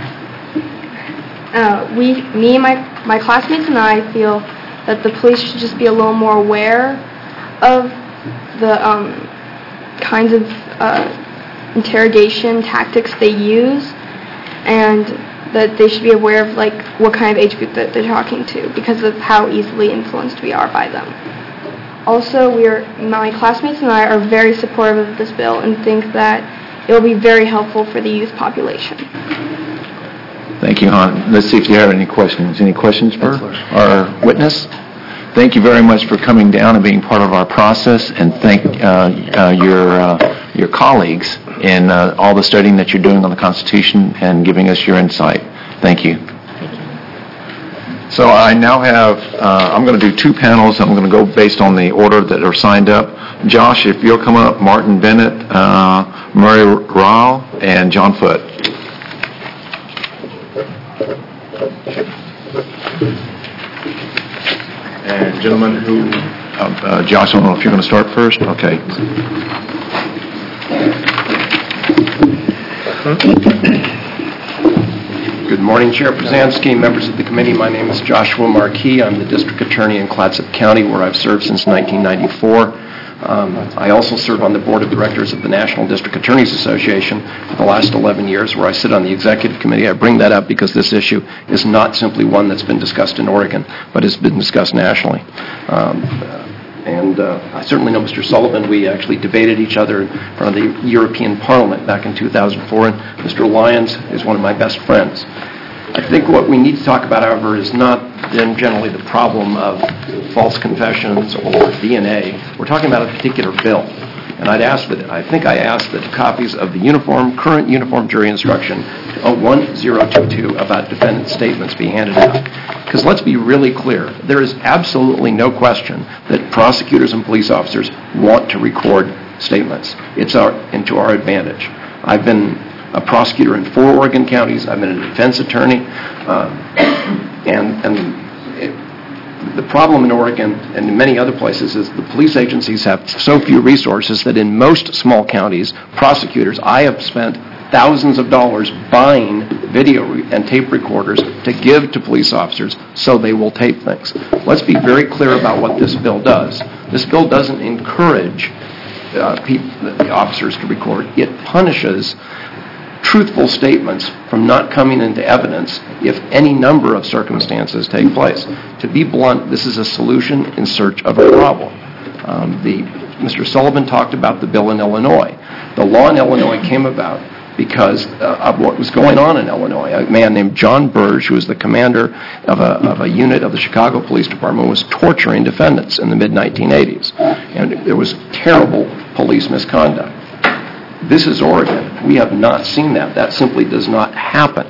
uh, we, me and my, my classmates and I feel that the police should just be a little more aware of the um, kinds of uh, interrogation tactics they use, and that they should be aware of like what kind of age group that they're talking to because of how easily influenced we are by them. Also, we are, my classmates and I are very supportive of this bill and think that it will be very helpful for the youth population. Thank you, Han. Let's see if you have any questions. Any questions for our witness? Thank you very much for coming down and being part of our process, and thank uh, uh, your uh, your colleagues in uh, all the studying that you're doing on the Constitution and giving us your insight. Thank you. So I now have, uh, I'm going to do two panels. I'm going to go based on the order that are signed up. Josh, if you'll come up, Martin Bennett, uh, Murray Rao, and John Foote. And gentlemen who, uh, uh, Josh, I don't know if you're going to start first? Okay. Good morning, Chair Brzezinski, members of the committee. My name is Joshua Marquis. I'm the District Attorney in Clatsop County, where I've served since nineteen ninety-four. Um, I also serve on the Board of Directors of the National District Attorneys Association for the last eleven years, where I sit on the Executive Committee. I bring that up because this issue is not simply one that's been discussed in Oregon, but has been discussed nationally. Um, and uh, I certainly know Mister Sullivan. We actually debated each other in front of the European Parliament back in two thousand four, and Mister Lyons is one of my best friends. I think what we need to talk about, however, is not then generally the problem of false confessions or D N A. We're talking about a particular bill. And I'd ask that, I think I asked that copies of the uniform, current uniform jury instruction one thousand twenty-two about defendant statements be handed out. Because let's be really clear, there is absolutely no question that prosecutors and police officers want to record statements. It's our, into our advantage. I've been a prosecutor in four Oregon counties. I've been a defense attorney. Uh, and and it, the problem in Oregon and in many other places is the police agencies have so few resources that in most small counties, prosecutors, I have spent thousands of dollars buying video and tape recorders to give to police officers so they will tape things. Let's be very clear about what this bill does. This bill doesn't encourage uh, people, the officers to record. It punishes truthful statements from not coming into evidence if any number of circumstances take place. To be blunt, this is a solution in search of a problem. Um, the, Mister Sullivan talked about the bill in Illinois. The law in Illinois came about because uh, of what was going on in Illinois. A man named John Burge, who was the commander of a, of a unit of the Chicago Police Department, was torturing defendants in the mid nineteen eighties. And there was terrible police misconduct. This is Oregon. We have not seen that. That simply does not happen.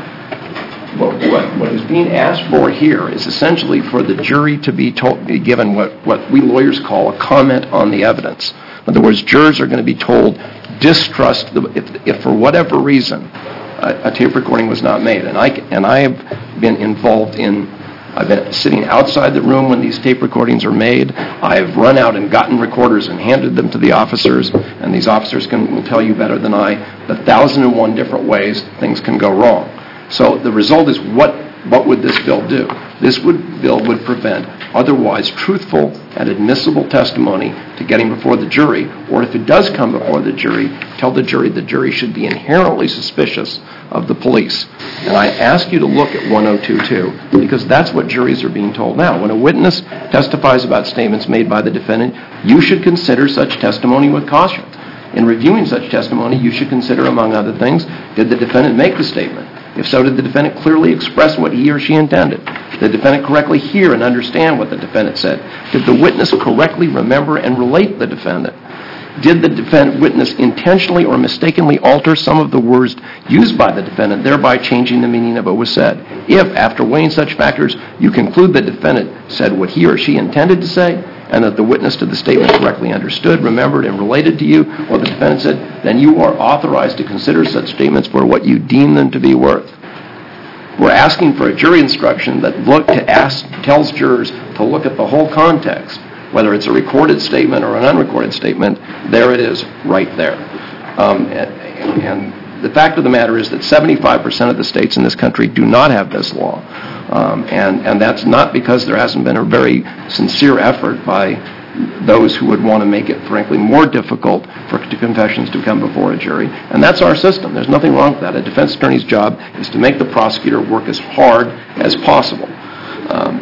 What, what, what is being asked for here is essentially for the jury to be, told, be given what, what we lawyers call a comment on the evidence. In other words, jurors are going to be told, distrust, the, if, if for whatever reason a, a tape recording was not made. And I, and I have been involved in, I've been sitting outside the room when these tape recordings are made. I've run out and gotten recorders and handed them to the officers, and these officers can will tell you better than I the thousand and one different ways things can go wrong. So the result is, what what would this bill do? This would bill would prevent otherwise truthful and admissible testimony to getting before the jury, or if it does come before the jury, tell the jury the jury should be inherently suspicious of the police. And I ask you to look at one oh two two, because that's what juries are being told now. When a witness testifies about statements made by the defendant, you should consider such testimony with caution. In reviewing such testimony, you should consider, among other things, did the defendant make the statement? If so, did the defendant clearly express what he or she intended? Did the defendant correctly hear and understand what the defendant said? Did the witness correctly remember and relate the defendant? Did the defendant witness intentionally or mistakenly alter some of the words used by the defendant, thereby changing the meaning of what was said? If, after weighing such factors, you conclude the defendant said what he or she intended to say, and that the witness to the statement correctly understood, remembered, and related to you what the defendant said, then you are authorized to consider such statements for what you deem them to be worth. We're asking for a jury instruction that look to ask, tells jurors to look at the whole context, whether it's a recorded statement or an unrecorded statement. There it is, right there. Um, and, and the fact of the matter is that seventy-five percent of the states in this country do not have this law. Um, and, and that's not because there hasn't been a very sincere effort by those who would want to make it, frankly, more difficult for confessions to come before a jury. And that's our system. There's nothing wrong with that. A defense attorney's job is to make the prosecutor work as hard as possible. Um,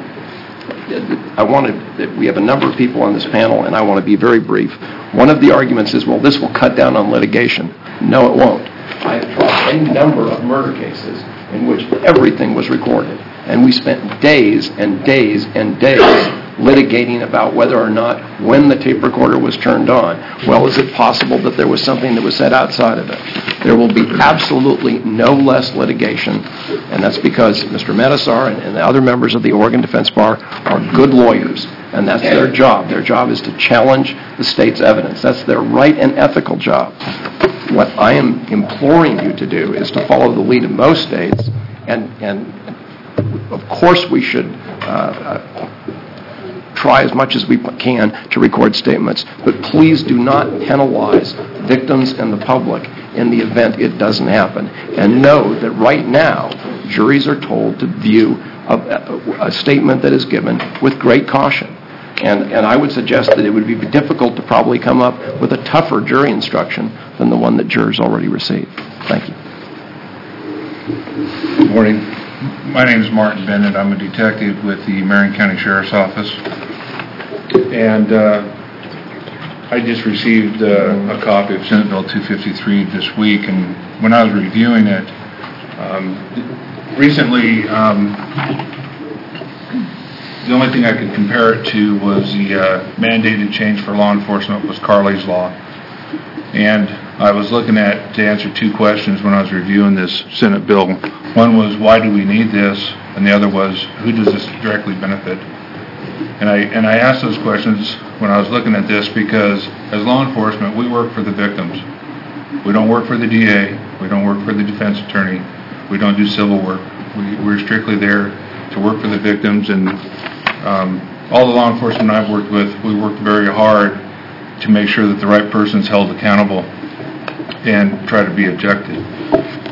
I wanted, we have a number of people on this panel, and I want to be very brief. One of the arguments is, well, this will cut down on litigation. No, it won't. I have tried any number of murder cases in which everything was recorded. And we spent days and days and days litigating about whether or not, when the tape recorder was turned on, well, is it possible that there was something that was said outside of it? There will be absolutely no less litigation, and that's because Mister Medasar and, and the other members of the Oregon Defense Bar are good lawyers, and that's their job. Their job is to challenge the state's evidence. That's their right and ethical job. What I am imploring you to do is to follow the lead of most states, and, and of course we should uh, uh, try as much as we can to record statements, but please do not penalize victims and the public in the event it doesn't happen. And know that right now, juries are told to view a, a, a statement that is given with great caution. And, and I would suggest that it would be difficult to probably come up with a tougher jury instruction than the one that jurors already received. Thank you. Good morning. My name is Martin Bennett. I'm a detective with the Marion County Sheriff's Office. And uh, I just received uh, a copy of Senate Bill two fifty-three this week, and when I was reviewing it, um, recently um, the only thing I could compare it to was the uh, mandated change for law enforcement was Carley's Law. And I was looking at, to answer two questions when I was reviewing this Senate bill. One was, why do we need this? And the other was, who does this directly benefit? And I and I asked those questions when I was looking at this because as law enforcement, we work for the victims. We don't work for the D A. We don't work for the defense attorney. We don't do civil work. We, we're strictly there to work for the victims. And um, all the law enforcement I've worked with, we worked very hard to make sure that the right person's held accountable and try to be objective.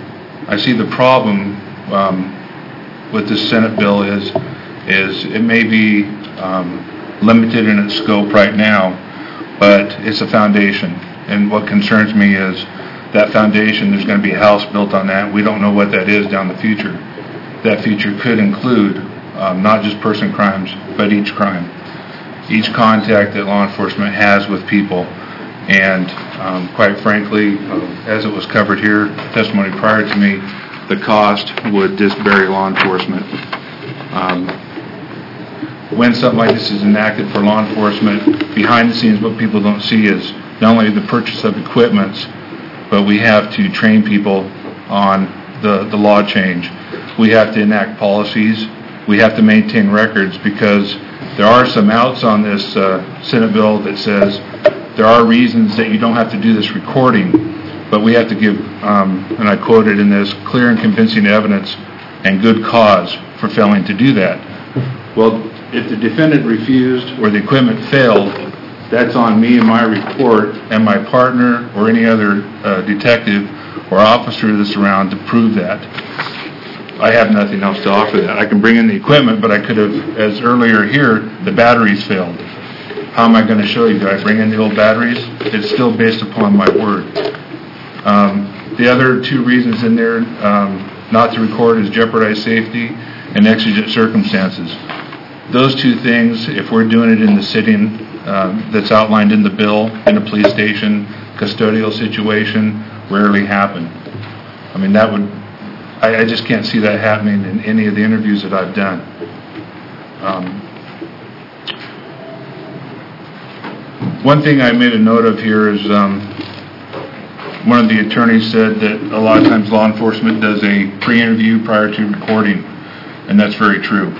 I see the problem um, with this Senate bill is, is it may be um, limited in its scope right now, but it's a foundation. And what concerns me is that foundation, there's going to be a house built on that. We don't know what that is down the future. That future could include um, not just person crimes, but each crime, each contact that law enforcement has with people. And um, quite frankly, uh, as it was covered here, testimony prior to me, the cost would disbury law enforcement. Um, when something like this is enacted for law enforcement, behind the scenes what people don't see is not only the purchase of equipments, but we have to train people on the, the law change. We have to enact policies. We have to maintain records, because there are some outs on this uh, Senate bill that says there are reasons that you don't have to do this recording, but we have to give, um, and I quoted in this, clear and convincing evidence and good cause for failing to do that. Well, if the defendant refused or the equipment failed, that's on me and my report and my partner or any other uh, detective or officer that's around to prove that. I have nothing else to offer that. I can bring in the equipment, but I could have, as earlier here, the batteries failed. How am I going to show you? Do I bring in the old batteries? It's still based upon my word. Um, the other two reasons in there um, not to record is jeopardize safety and exigent circumstances. Those two things, if we're doing it in the sitting um, that's outlined in the bill, in a police station, custodial situation, rarely happen. I mean, that would, I, I just can't see that happening in any of the interviews that I've done. Um, one thing I made a note of here is um, one of the attorneys said that a lot of times law enforcement does a pre-interview prior to recording, and that's very true.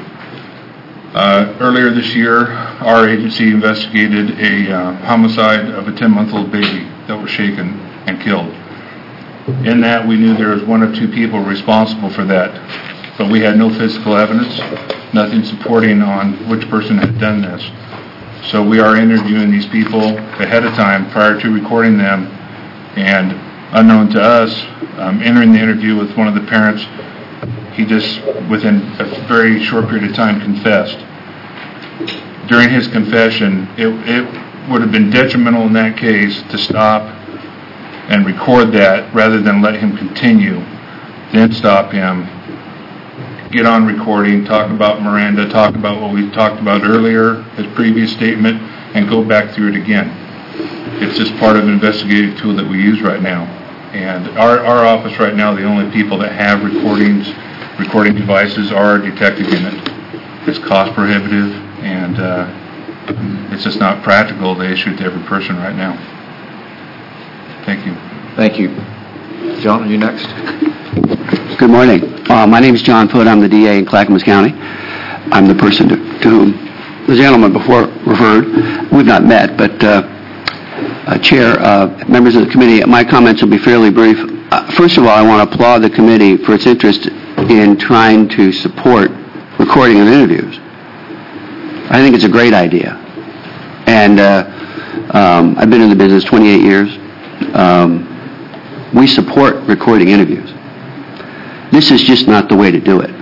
Uh, earlier this year, our agency investigated a uh, homicide of a ten-month-old baby that was shaken and killed. In that, we knew there was one or two people responsible for that, but we had no physical evidence, nothing supporting on which person had done this. So we are interviewing these people ahead of time prior to recording them, and unknown to us, um, entering the interview with one of the parents, he just, within a very short period of time, confessed. During his confession, it, it would have been detrimental in that case to stop and record that rather than let him continue, then stop him, get on recording, talk about Miranda, talk about what we talked about earlier, his previous statement, and go back through it again. It's just part of an investigative tool that we use right now. And our, our office right now, the only people that have recordings, recording devices are a detective unit. It's cost prohibitive, and uh, it's just not practical to issue it to every person right now. Thank you. Thank you. John, are you next? Good morning. Uh, my name is John Foote. I'm the D A in Clackamas County. I'm the person to, to whom the gentleman before referred. We've not met, but uh, uh, Chair, uh, members of the committee, my comments will be fairly brief. Uh, first of all, I want to applaud the committee for its interest in trying to support recording of interviews. I think it's a great idea. And uh, um, I've been in the business twenty-eight years. Um, we support recording interviews. This is just not the way to do it.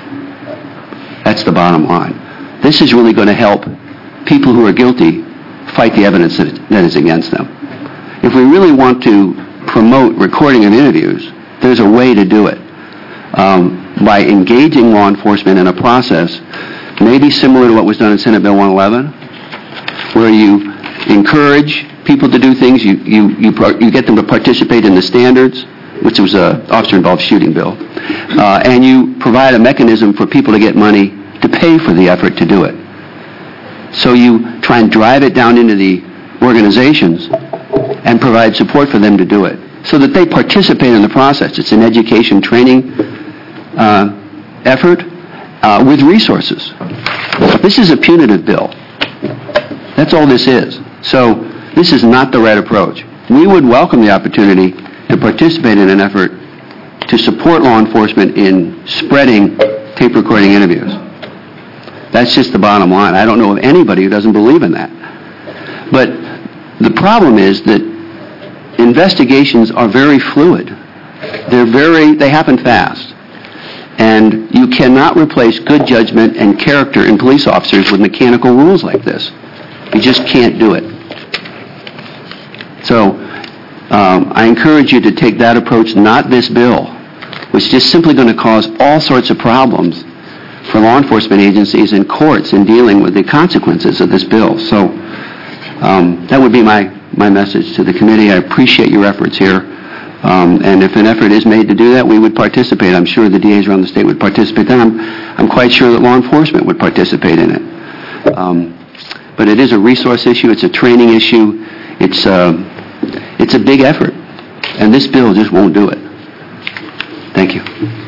That's the bottom line. This is really going to help people who are guilty fight the evidence that, that is against them. If we really want to promote recording of interviews, there's a way to do it. Um, by engaging law enforcement in a process maybe similar to what was done in Senate Bill one eleven, where you encourage people to do things, you, you, you, you get them to participate in the standards, which was an officer-involved shooting bill, uh, and you provide a mechanism for people to get money to pay for the effort to do it. So you try and drive it down into the organizations and provide support for them to do it, so that they participate in the process. It's an education training uh, effort uh, with resources. This is a punitive bill. That's all this is. So this is not the right approach. We would welcome the opportunity to participate in an effort to support law enforcement in spreading tape recording interviews. That's just the bottom line. I don't know of anybody who doesn't believe in that. But the problem is that investigations are very fluid. They're very, they happen fast. And you cannot replace good judgment and character in police officers with mechanical rules like this. You just can't do it. So um, I encourage you to take that approach, not this bill, which is just simply going to cause all sorts of problems for law enforcement agencies and courts in dealing with the consequences of this bill. So um, that would be my, my message to the committee. I appreciate your efforts here. Um, and if an effort is made to do that, we would participate. I'm sure the D As around the state would participate. Then I'm, I'm quite sure that law enforcement would participate in it. Um, but it is a resource issue. It's a training issue. It's, uh, it's a big effort. And this bill just won't do it. Thank you.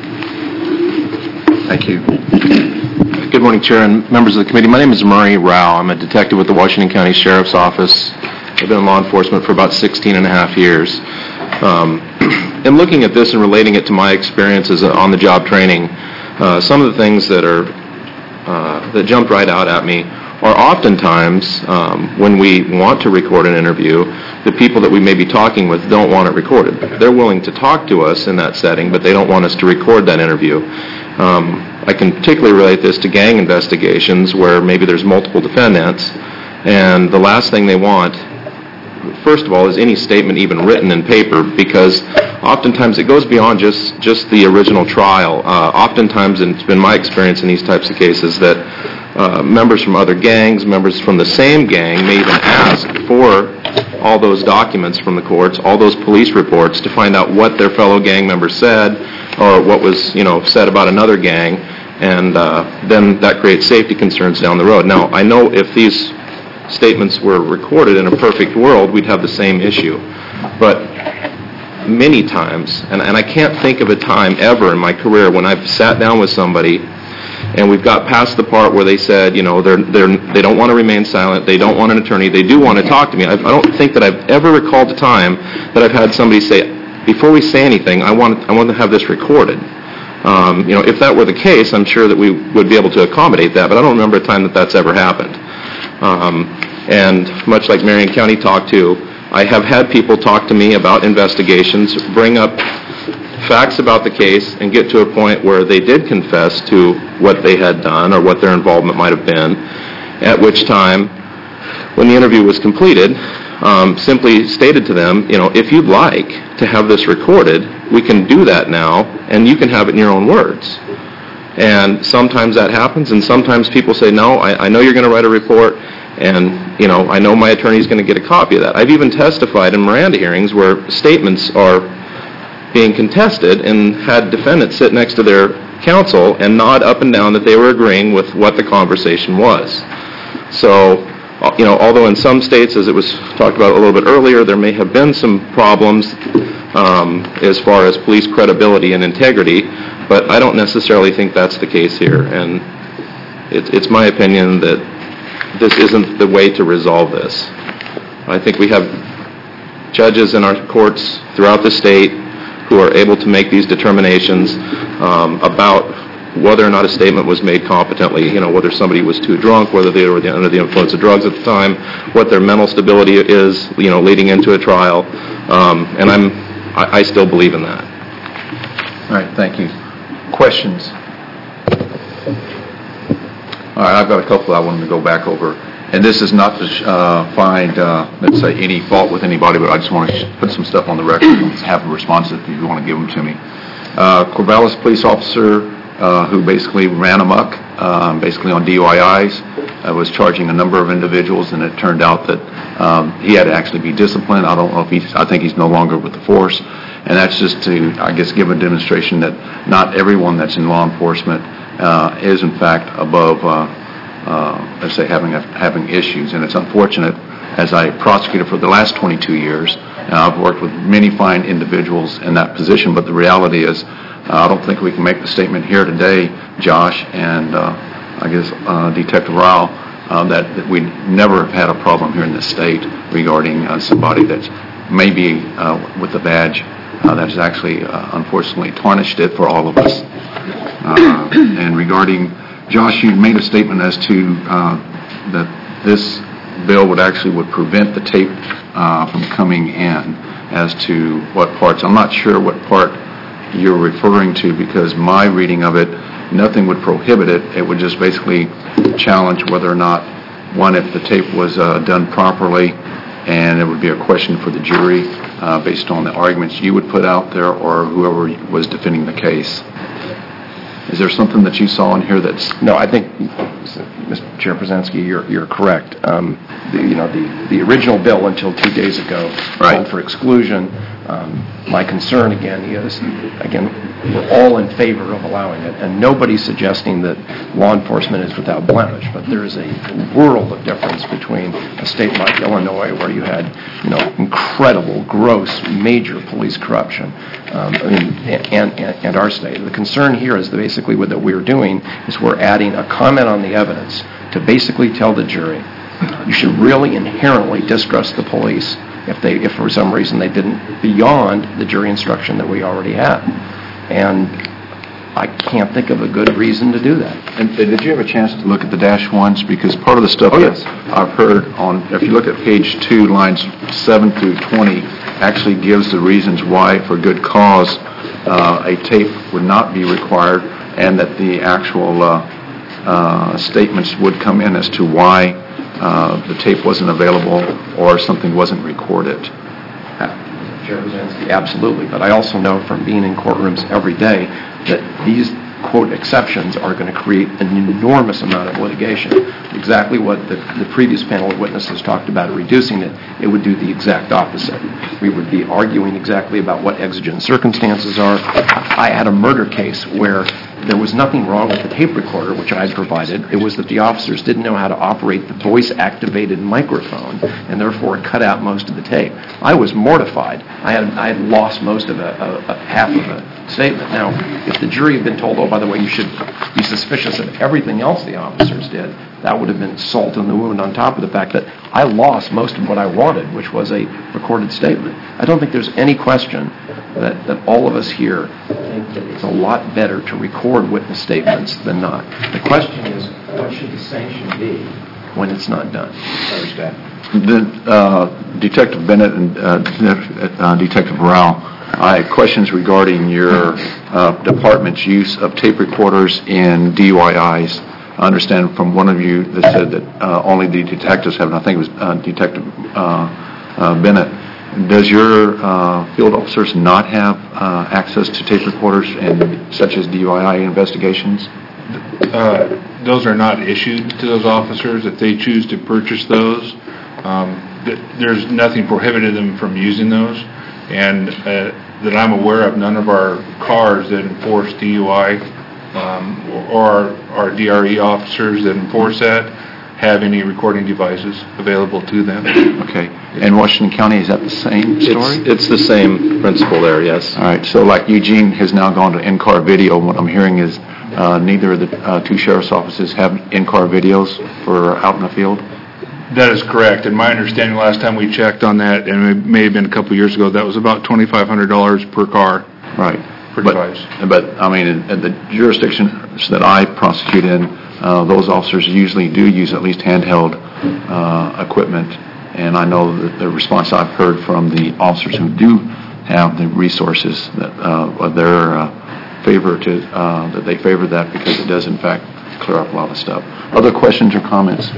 Thank you. Good morning, Chair and members of the committee. My name is Murray Rao. I'm a detective with the Washington County Sheriff's Office. I've been in law enforcement for about sixteen and a half years. Um, in looking at this and relating it to my experiences on-the-job training, uh, some of the things that are uh, that jumped right out at me are oftentimes um, when we want to record an interview, the people that we may be talking with don't want it recorded. They're willing to talk to us in that setting, but they don't want us to record that interview. Um, I can particularly relate this to gang investigations where maybe there's multiple defendants, and the last thing they want, first of all, is any statement even written in paper, because oftentimes it goes beyond just, just the original trial. Uh, oftentimes, and it's been my experience in these types of cases, that uh, members from other gangs, members from the same gang may even ask for all those documents from the courts, all those police reports, to find out what their fellow gang member said or what was, you know, said about another gang, and uh, then that creates safety concerns down the road. Now, I know if these statements were recorded in a perfect world, we'd have the same issue. But many times, and, and I can't think of a time ever in my career when I've sat down with somebody and we've got past the part where they said, you know, they're, they're, they don't want to remain silent, they don't want an attorney, they do want to talk to me. I, I don't think that I've ever recalled a time that I've had somebody say, before we say anything, I want, I want to have this recorded. Um, you know, if that were the case, I'm sure that we would be able to accommodate that, but I don't remember a time that that's ever happened. Um, and much like Marion County talked to, I have had people talk to me about investigations, bring up facts about the case, and get to a point where they did confess to what they had done or what their involvement might have been, at which time, when the interview was completed, um, simply stated to them, you know, if you'd like to have this recorded, we can do that now, and you can have it in your own words. And sometimes that happens, and sometimes people say, no, I, I know you're going to write a report, and, you know, I know my attorney's going to get a copy of that. I've even testified in Miranda hearings where statements are being contested and had defendants sit next to their counsel and nod up and down that they were agreeing with what the conversation was. So, you know, although in some states, as it was talked about a little bit earlier, there may have been some problems um, as far as police credibility and integrity, but I don't necessarily think that's the case here. And it, it's my opinion that this isn't the way to resolve this. I think we have judges in our courts throughout the state who are able to make these determinations um, about whether or not a statement was made competently, you know, whether somebody was too drunk, whether they were under the influence of drugs at the time, what their mental stability is, you know, leading into a trial. Um, and I'm, I, I still believe in that. All right, thank you. Questions? All right, I've got a couple I wanted to go back over. And this is not to uh, find, uh, let's say, any fault with anybody, but I just want to put some stuff on the record and have a response if you want to give them to me. Uh, Corvallis police officer uh, who basically ran amok, um, basically on D U I Is, uh, was charging a number of individuals, and it turned out that um, he had to actually be disciplined. I don't know if he's, I think he's no longer with the force. And that's just to, I guess, give a demonstration that not everyone that's in law enforcement uh, is, in fact, above uh, Uh, let's say, having a, having issues. And it's unfortunate, as I prosecuted for the last twenty-two years, and I've worked with many fine individuals in that position, but the reality is uh, I don't think we can make the statement here today, Josh, and uh, I guess uh, Detective Rao, uh, that, that we never have had a problem here in this state regarding uh, somebody that's maybe uh, with a badge uh, that's actually, uh, unfortunately, tarnished it for all of us. Uh, and regarding Josh, you made a statement as to uh, that this bill would actually would prevent the tape uh, from coming in, as to what parts. I'm not sure what part you're referring to, because my reading of it, nothing would prohibit it. It would just basically challenge whether or not, one, if the tape was uh, done properly, and it would be a question for the jury uh, based on the arguments you would put out there or whoever was defending the case. Is there something that you saw in here that's... No, I think, Mister Chair Brzezinski, you're, you're correct. Um, the, you know, the, the original bill until two days ago Right. called for exclusion. Um, my concern, again, is, again, we're all in favor of allowing it, and nobody's suggesting that law enforcement is without blemish, but there is a world of difference between a state like Illinois, where you had, you know, incredible, gross, major police corruption, um, I mean, and, and, and our state. The concern here is that basically what that we're doing is we're adding a comment on the evidence to basically tell the jury, you should really inherently distrust the police if they, if for some reason they didn't, beyond the jury instruction that we already had. And I can't think of a good reason to do that. And uh, did you have a chance to look at the dash ones? Because part of the stuff Oh, that yes. I've heard on, if you look at page two, lines seven through twenty, actually gives the reasons why, for good cause, uh, a tape would not be required, and that the actual uh, uh, statements would come in as to why Uh, the tape wasn't available or something wasn't recorded. Chair Brzezinski, absolutely. But I also know from being in courtrooms every day that these, quote, exceptions are going to create an enormous amount of litigation. Exactly what the, the previous panel of witnesses talked about, reducing it, it would do the exact opposite. We would be arguing exactly about what exigent circumstances are. I had a murder case where there was nothing wrong with the tape recorder, which I provided. It was that the officers didn't know how to operate the voice-activated microphone, and therefore it cut out most of the tape. I was mortified. I had I had lost most of a, a, a half of a statement. Now, if the jury had been told, oh, by the way, you should be suspicious of everything else the officers did, that would have been salt in the wound on top of the fact that I lost most of what I wanted, which was a recorded statement. I don't think there's any question that, that all of us here think that it's a lot better to record witness statements than not. The question is, what should the sanction be when it's not done? I understand. The, uh, Detective Bennett and uh, uh, Detective Rao, I had questions regarding your uh, department's use of tape recorders in D U I Is. I understand from one of you that said that uh, only the detectives have, and I think it was uh, Detective uh, uh, Bennett. Does your uh, field officers not have uh, access to tape recorders, in, such as D U I I investigations? Uh, those are not issued to those officers. If they choose to purchase those, um, th- there's nothing prohibited them from using those. And uh, that I'm aware of, none of our cars that enforce D U I um, or our D R E officers that enforce that have any recording devices available to them. Okay. In Washington County, is that the same story? It's, it's the same principle there, yes. All right. So like Eugene has now gone to in-car video. What I'm hearing is uh, neither of the uh, two sheriff's offices have in-car videos for out in the field? That is correct. And my understanding last time we checked on that, and it may have been a couple of years ago, that was about twenty-five hundred dollars per car. Right. Per but, device. But, I mean, in, in the jurisdictions that I prosecute in, uh, those officers usually do use at least handheld uh, equipment. And I know that the response I've heard from the officers who do have the resources, that uh, they're uh, favor to, uh, that they favor that because it does, in fact, clear up a lot of stuff. Other questions or comments?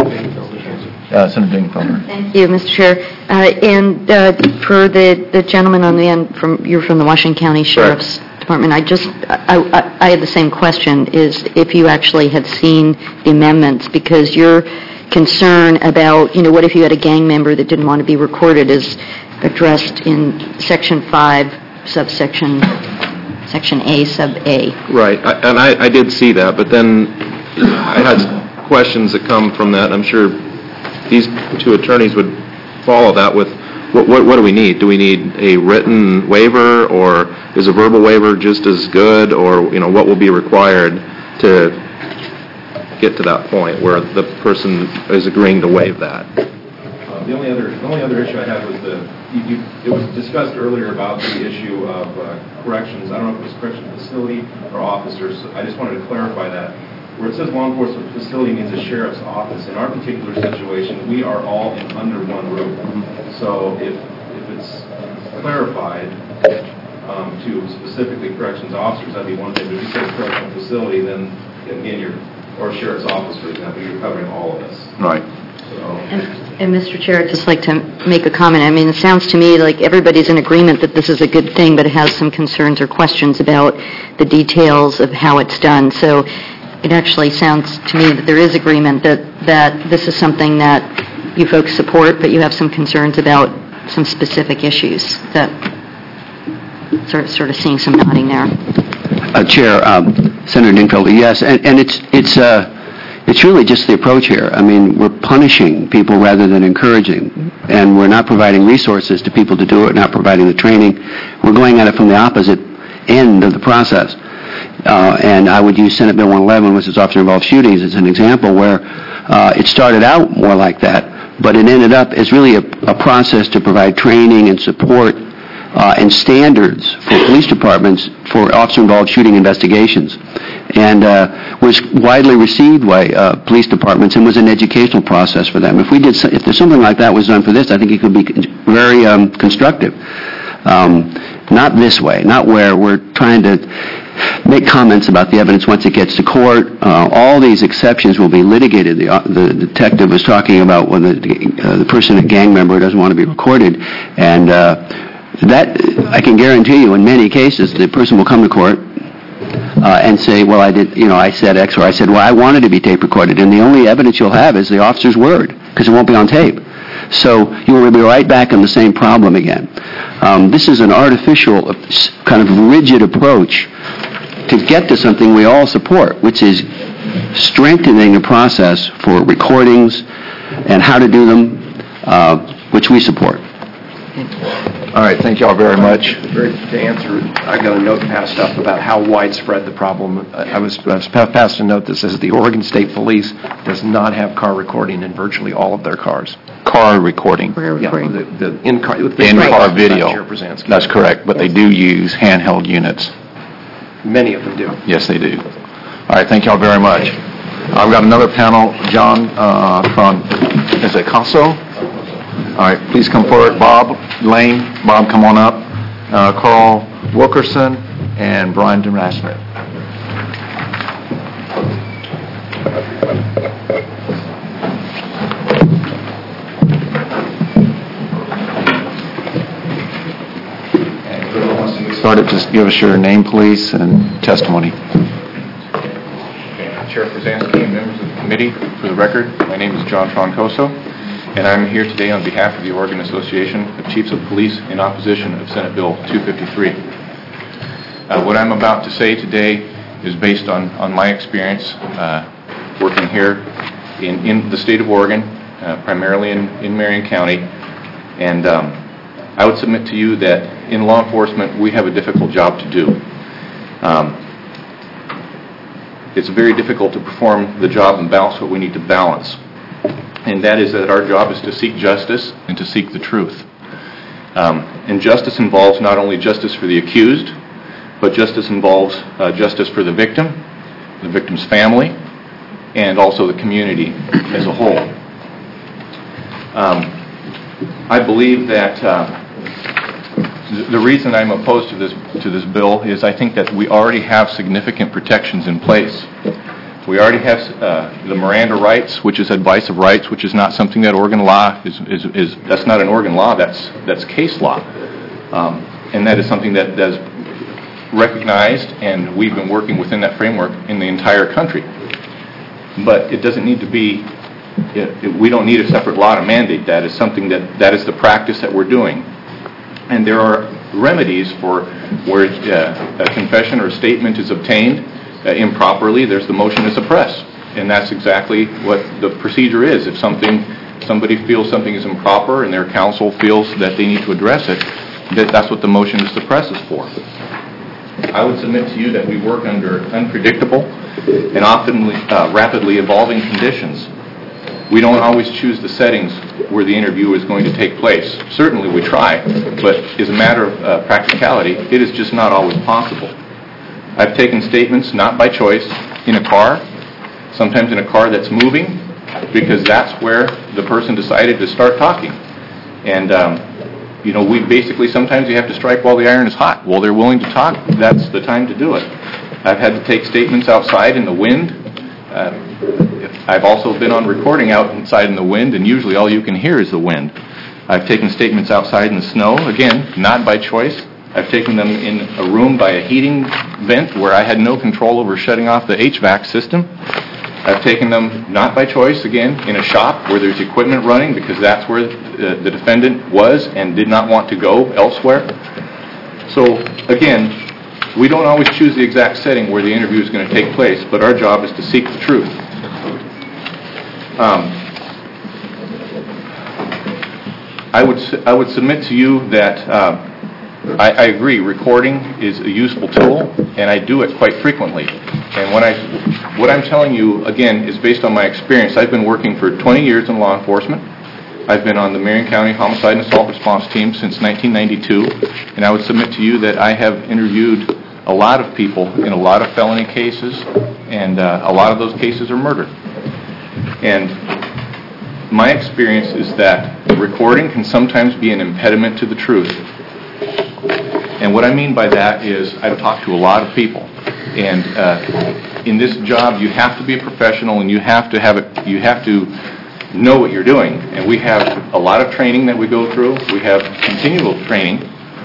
Uh, Senator Dingfelder. Thank you, Mister Chair. Uh, and uh, for the, the gentleman on the end, from you're from the Washington County Sheriff's right. Department, I just I, I, I had the same question: is if you actually had seen the amendments, because your concern about you know what if you had a gang member that didn't want to be recorded is addressed in Section Five, subsection Section A, sub A. Right, I, and I, I did see that, but then I had questions that come from that. I'm sure these two attorneys would follow that with, what, what, what do we need? Do we need a written waiver, or is a verbal waiver just as good, or you know what will be required to get to that point where the person is agreeing to waive that? Uh, the only other the only other issue I had was the you, you, it was discussed earlier about the issue of uh, corrections. I don't know if it was correctional facility or officers. I just wanted to clarify that. Where it says law enforcement facility means a sheriff's office. In our particular situation, we are all in under one roof. So if if it's clarified um, to specifically corrections officers, that'd be one thing. But if you say correctional facility, then again, you're, or sheriff's office, for example, you're covering all of us. Right. So, And, and Mister Chair, I'd just like to make a comment. I mean, it sounds to me like everybody's in agreement that this is a good thing, but it has some concerns or questions about the details of how it's done. So it actually sounds to me that there is agreement that, that this is something that you folks support, but you have some concerns about some specific issues that sort of, sort of seeing some nodding there. Uh, Chair, um, Senator Dingfelder, yes, and, and it's it's uh, it's really just the approach here. I mean, we're punishing people rather than encouraging, and we're not providing resources to people to do it, not providing the training. We're going at it from the opposite end of the process. Uh, and I would use Senate Bill one eleven, which is officer-involved shootings, as an example where uh, it started out more like that, but it ended up as really a, a process to provide training and support uh, and standards for police departments for officer-involved shooting investigations, and uh, was widely received by uh, police departments and was an educational process for them. If we did, so, if there's something like that was done for this, I think it could be very um, constructive. Um, not this way, not where we're trying to make comments about the evidence once it gets to court. Uh, all these exceptions will be litigated. The, uh, the detective was talking about when the, uh, the person, a gang member, doesn't want to be recorded, and uh, that, I can guarantee you, in many cases, the person will come to court uh, and say, well, I did, you know, I said X, or I said, well, I wanted to be tape recorded, and the only evidence you'll have is the officer's word, because it won't be on tape. So you will be right back on the same problem again. Um, this is an artificial, kind of rigid approach to get to something we all support, which is strengthening the process for recordings and how to do them, uh, which we support. All right, thank you all very much. Very, to answer, I got a note passed up about how widespread the problem. I was, I was passed a note that says the Oregon State Police does not have car recording in virtually all of their cars. Car recording. Yeah, the, the in-car, the In-car video. Chair Brzezinski. That's correct, but they do use handheld units. Many of them do. Yes, they do. All right, thank you all very much. I've got another panel, John uh, from, is it Casso? All right, please come forward. Bob Lane, Bob, come on up. Uh, Carl Wilkerson and Brian DeRasmus. Started, just give us your name, please, and testimony. Okay. Chair Brzezinski and members of the committee, for the record, my name is John Troncoso, and I'm here today on behalf of the Oregon Association of Chiefs of Police in opposition of Senate Bill two fifty-three. Uh, what I'm about to say today is based on, on my experience uh, working here in, in the state of Oregon, uh, primarily in, in Marion County, and um, I would submit to you that in law enforcement, we have a difficult job to do. Um, it's very difficult to perform the job and balance what we need to balance. And that is that our job is to seek justice and to seek the truth. Um, and justice involves not only justice for the accused, but justice involves uh, justice for the victim, the victim's family, and also the community as a whole. Um, I believe that uh, the reason I'm opposed to this to this bill is I think that we already have significant protections in place. We already have uh, the Miranda rights, which is advice of rights, which is not something that Oregon law is, is, is that's not an Oregon law, that's that's case law. Um, and that is something that, that is recognized, and we've been working within that framework in the entire country. But it doesn't need to be, it, it, we don't need a separate law to mandate that. It's something that, that is the practice that we're doing. And there are remedies for where uh, a confession or a statement is obtained uh, improperly. There's the motion to suppress, and that's exactly what the procedure is. If something, somebody feels something is improper and their counsel feels that they need to address it, that that's what the motion to suppress is for. I would submit to you that we work under unpredictable and often uh, rapidly evolving conditions. We don't always choose the settings where the interview is going to take place. Certainly we try, but as a matter of uh, practicality, it is just not always possible. I've taken statements not by choice in a car, sometimes in a car that's moving, because that's where the person decided to start talking. And um, you know, we basically, sometimes you have to strike while the iron is hot. Well, they're willing to talk, that's the time to do it. I've had to take statements outside in the wind. Uh, I've also been on recording outside in the wind, and usually all you can hear is the wind. I've taken statements outside in the snow, again, not by choice. I've taken them in a room by a heating vent where I had no control over shutting off the H V A C system. I've taken them not by choice, again, in a shop where there's equipment running because that's where the, the defendant was and did not want to go elsewhere. So, again, we don't always choose the exact setting where the interview is going to take place, but our job is to seek the truth. Um, I would I would submit to you that uh, I, I agree, recording is a useful tool, and I do it quite frequently. And when I, what I'm telling you, again, is based on my experience. I've been working for twenty years in law enforcement. I've been on the Marion County Homicide and Assault Response Team since nineteen ninety-two, and I would submit to you that I have interviewed a lot of people in a lot of felony cases, and uh, a lot of those cases are murder. And my experience is that recording can sometimes be an impediment to the truth. And what I mean by that is I've talked to a lot of people, and uh, in this job you have to be a professional, and you have to have it. You have to know what you're doing. And we have a lot of training that we go through. We have continual training,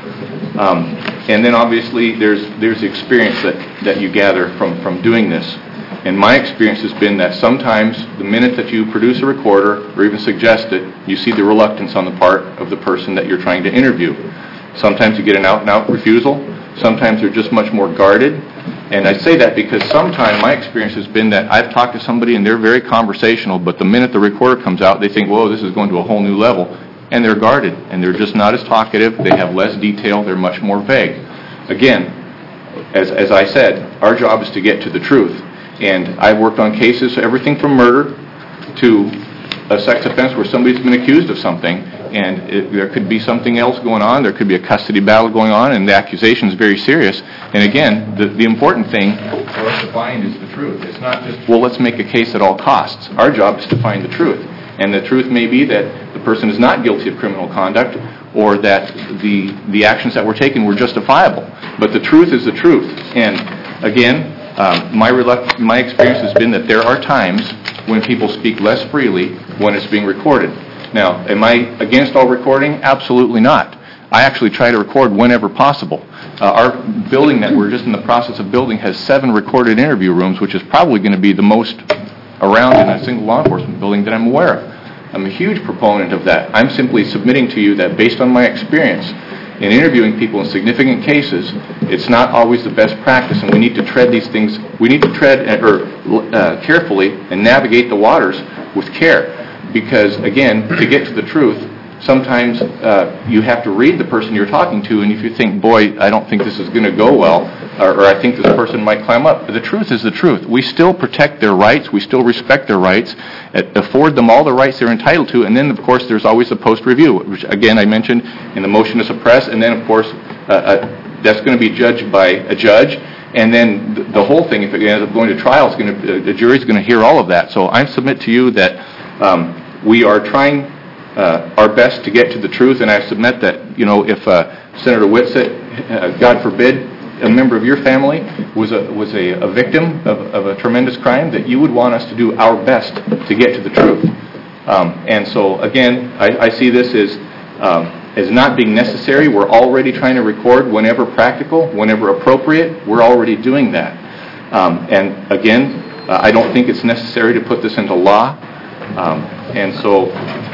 um, and then obviously there's there's the experience that, that you gather from from doing this. And my experience has been that sometimes the minute that you produce a recorder or even suggest it, you see the reluctance on the part of the person that you're trying to interview. Sometimes you get an out-and-out refusal. Sometimes they're just much more guarded. And I say that because sometimes my experience has been that I've talked to somebody and they're very conversational, but the minute the recorder comes out, they think, whoa, this is going to a whole new level. And they're guarded, and they're just not as talkative. They have less detail. They're much more vague. Again, as, as I said, our job is to get to the truth. And I've worked on cases, everything from murder to a sex offense where somebody's been accused of something, and it, there could be something else going on. There could be a custody battle going on, and the accusation is very serious. And again, the, the important thing for us to find is the truth. It's not just, well, let's make a case at all costs. Our job is to find the truth. And the truth may be that the person is not guilty of criminal conduct, or that the, the actions that were taken were justifiable. But the truth is the truth. And again, Um, my reluct- my experience has been that there are times when people speak less freely when it's being recorded. Now, am I against all recording? Absolutely not. I actually try to record whenever possible. Uh, our building that we're just in the process of building has seven recorded interview rooms, which is probably going to be the most around in a single law enforcement building that I'm aware of. I'm a huge proponent of that. I'm simply submitting to you that based on my experience in interviewing people in significant cases, it's not always the best practice, and we need to tread these things, we need to tread or, uh, carefully and navigate the waters with care. Because, again, to get to the truth, sometimes uh, you have to read the person you're talking to, and if you think, boy, I don't think this is going to go well, or, or I think this person might climb up. But the truth is the truth. We still protect their rights. We still respect their rights, afford them all the rights they're entitled to, and then, of course, there's always the post-review, which, again, I mentioned in the motion to suppress, and then, of course, uh, uh, that's going to be judged by a judge, and then the, the whole thing, if it ends up going to trial, is going to, uh, the jury's going to hear all of that. So I submit to you that um, we are trying uh, our best to get to the truth, and I submit that, you know, if uh, Senator Whitsett, uh, God forbid, a member of your family was a was a, a victim of, of a tremendous crime, that you would want us to do our best to get to the truth. Um, and so, again, I, I see this as um, as not being necessary. We're already trying to record whenever practical, whenever appropriate. We're already doing that. Um, and again, uh, I don't think it's necessary to put this into law. Um, and so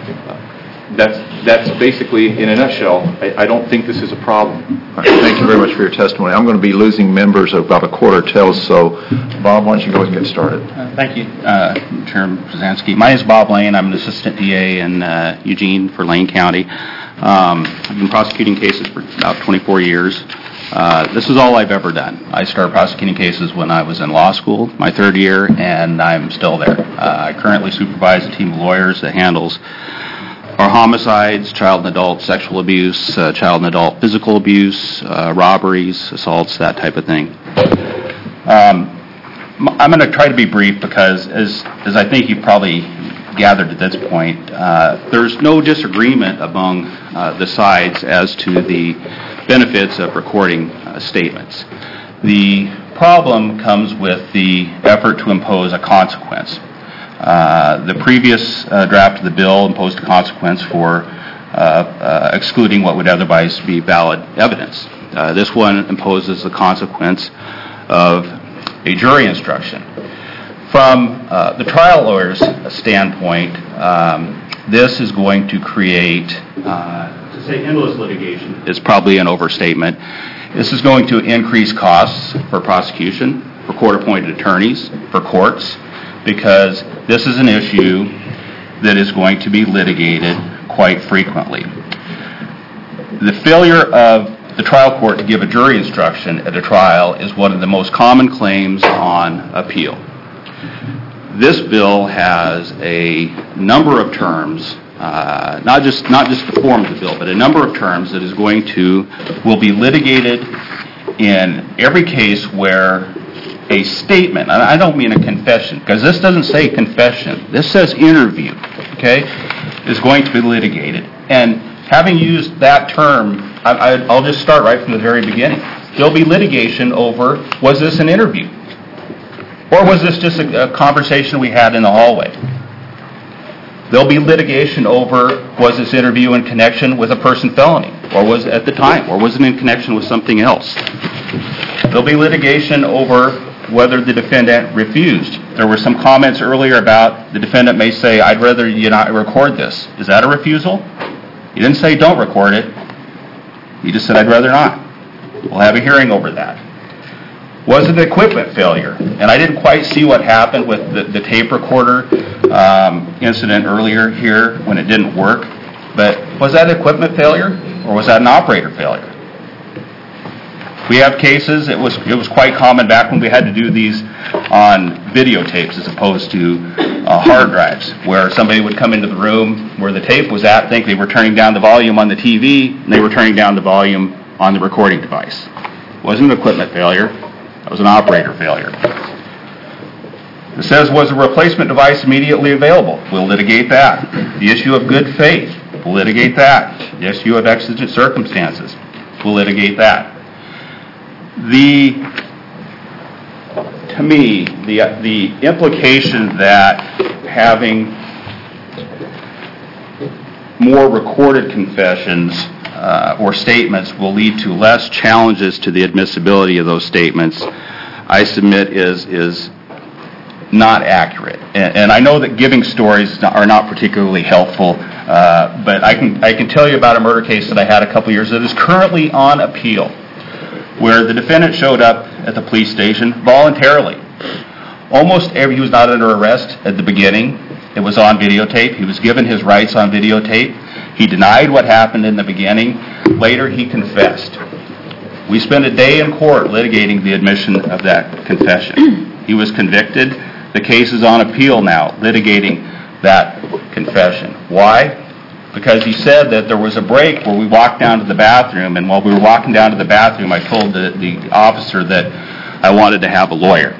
uh, that's that's basically, in a nutshell, I, I don't think this is a problem. All right, thank you very much for your testimony. I'm going to be losing members of about a quarter till, so Bob, why don't you go ahead and get started? Uh, thank you, uh, Chairman Brzezinski. My name is Bob Lane. I'm an assistant D A in uh, Eugene for Lane County. Um, I've been prosecuting cases for about twenty-four years. Uh, this is all I've ever done. I started prosecuting cases when I was in law school, my third year, and I'm still there. Uh, I currently supervise a team of lawyers that handles our homicides, child and adult sexual abuse, uh, child and adult physical abuse, uh, robberies, assaults, that type of thing. Um, I'm going to try to be brief because, as as I think you probably gathered at this point, uh, there's no disagreement among uh, the sides as to the benefits of recording uh, statements. The problem comes with the effort to impose a consequence. Uh, the previous uh, draft of the bill imposed a consequence for uh, uh, excluding what would otherwise be valid evidence. Uh, this one imposes the consequence of a jury instruction. From uh, the trial lawyer's standpoint, um, this is going to create, uh, to say endless litigation is probably an overstatement. This is going to increase costs for prosecution, for court-appointed attorneys, for courts, because this is an issue that is going to be litigated quite frequently. The failure of the trial court to give a jury instruction at a trial is one of the most common claims on appeal. This bill has a number of terms, uh, not just not just the form of the bill, but a number of terms that is going to, will be litigated in every case where a statement, and I don't mean a confession, because this doesn't say confession, this says interview, okay, is going to be litigated. And having used that term, I, I, I'll just start right from the very beginning. There'll be litigation over, was this an interview? Or was this just a, a conversation we had in the hallway? There'll be litigation over, was this interview in connection with a person felony? Or was it at the time? Or was it in connection with something else? There'll be litigation over whether the defendant refused. There were some comments earlier about the defendant may say, I'd rather you not record this. Is that a refusal? He didn't say don't record it. He just said, I'd rather not. We'll have a hearing over that. Was it an equipment failure? And I didn't quite see what happened with the, the tape recorder um, incident earlier here when it didn't work. But was that an equipment failure or was that an operator failure? We have cases, it was it was quite common back when we had to do these on videotapes as opposed to uh, hard drives, where somebody would come into the room where the tape was at, think they were turning down the volume on the T V, and they were turning down the volume on the recording device. It wasn't an equipment failure, it was an operator failure. It says, was a replacement device immediately available? We'll litigate that. The issue of good faith, we'll litigate that. The issue of exigent circumstances, we'll litigate that. The, to me, the the implication that having more recorded confessions uh, or statements will lead to less challenges to the admissibility of those statements, I submit is is not accurate. And, and I know that giving stories are not particularly helpful, uh, but I can I can tell you about a murder case that I had a couple years that is currently on appeal, where the defendant showed up at the police station voluntarily. Almost every, he was not under arrest at the beginning. It was on videotape. He was given his rights on videotape. He denied what happened in the beginning. Later, he confessed. We spent a day in court litigating the admission of that confession. He was convicted. The case is on appeal now, litigating that confession. Why? Because he said that there was a break where we walked down to the bathroom, and while we were walking down to the bathroom, I told the, the officer that I wanted to have a lawyer.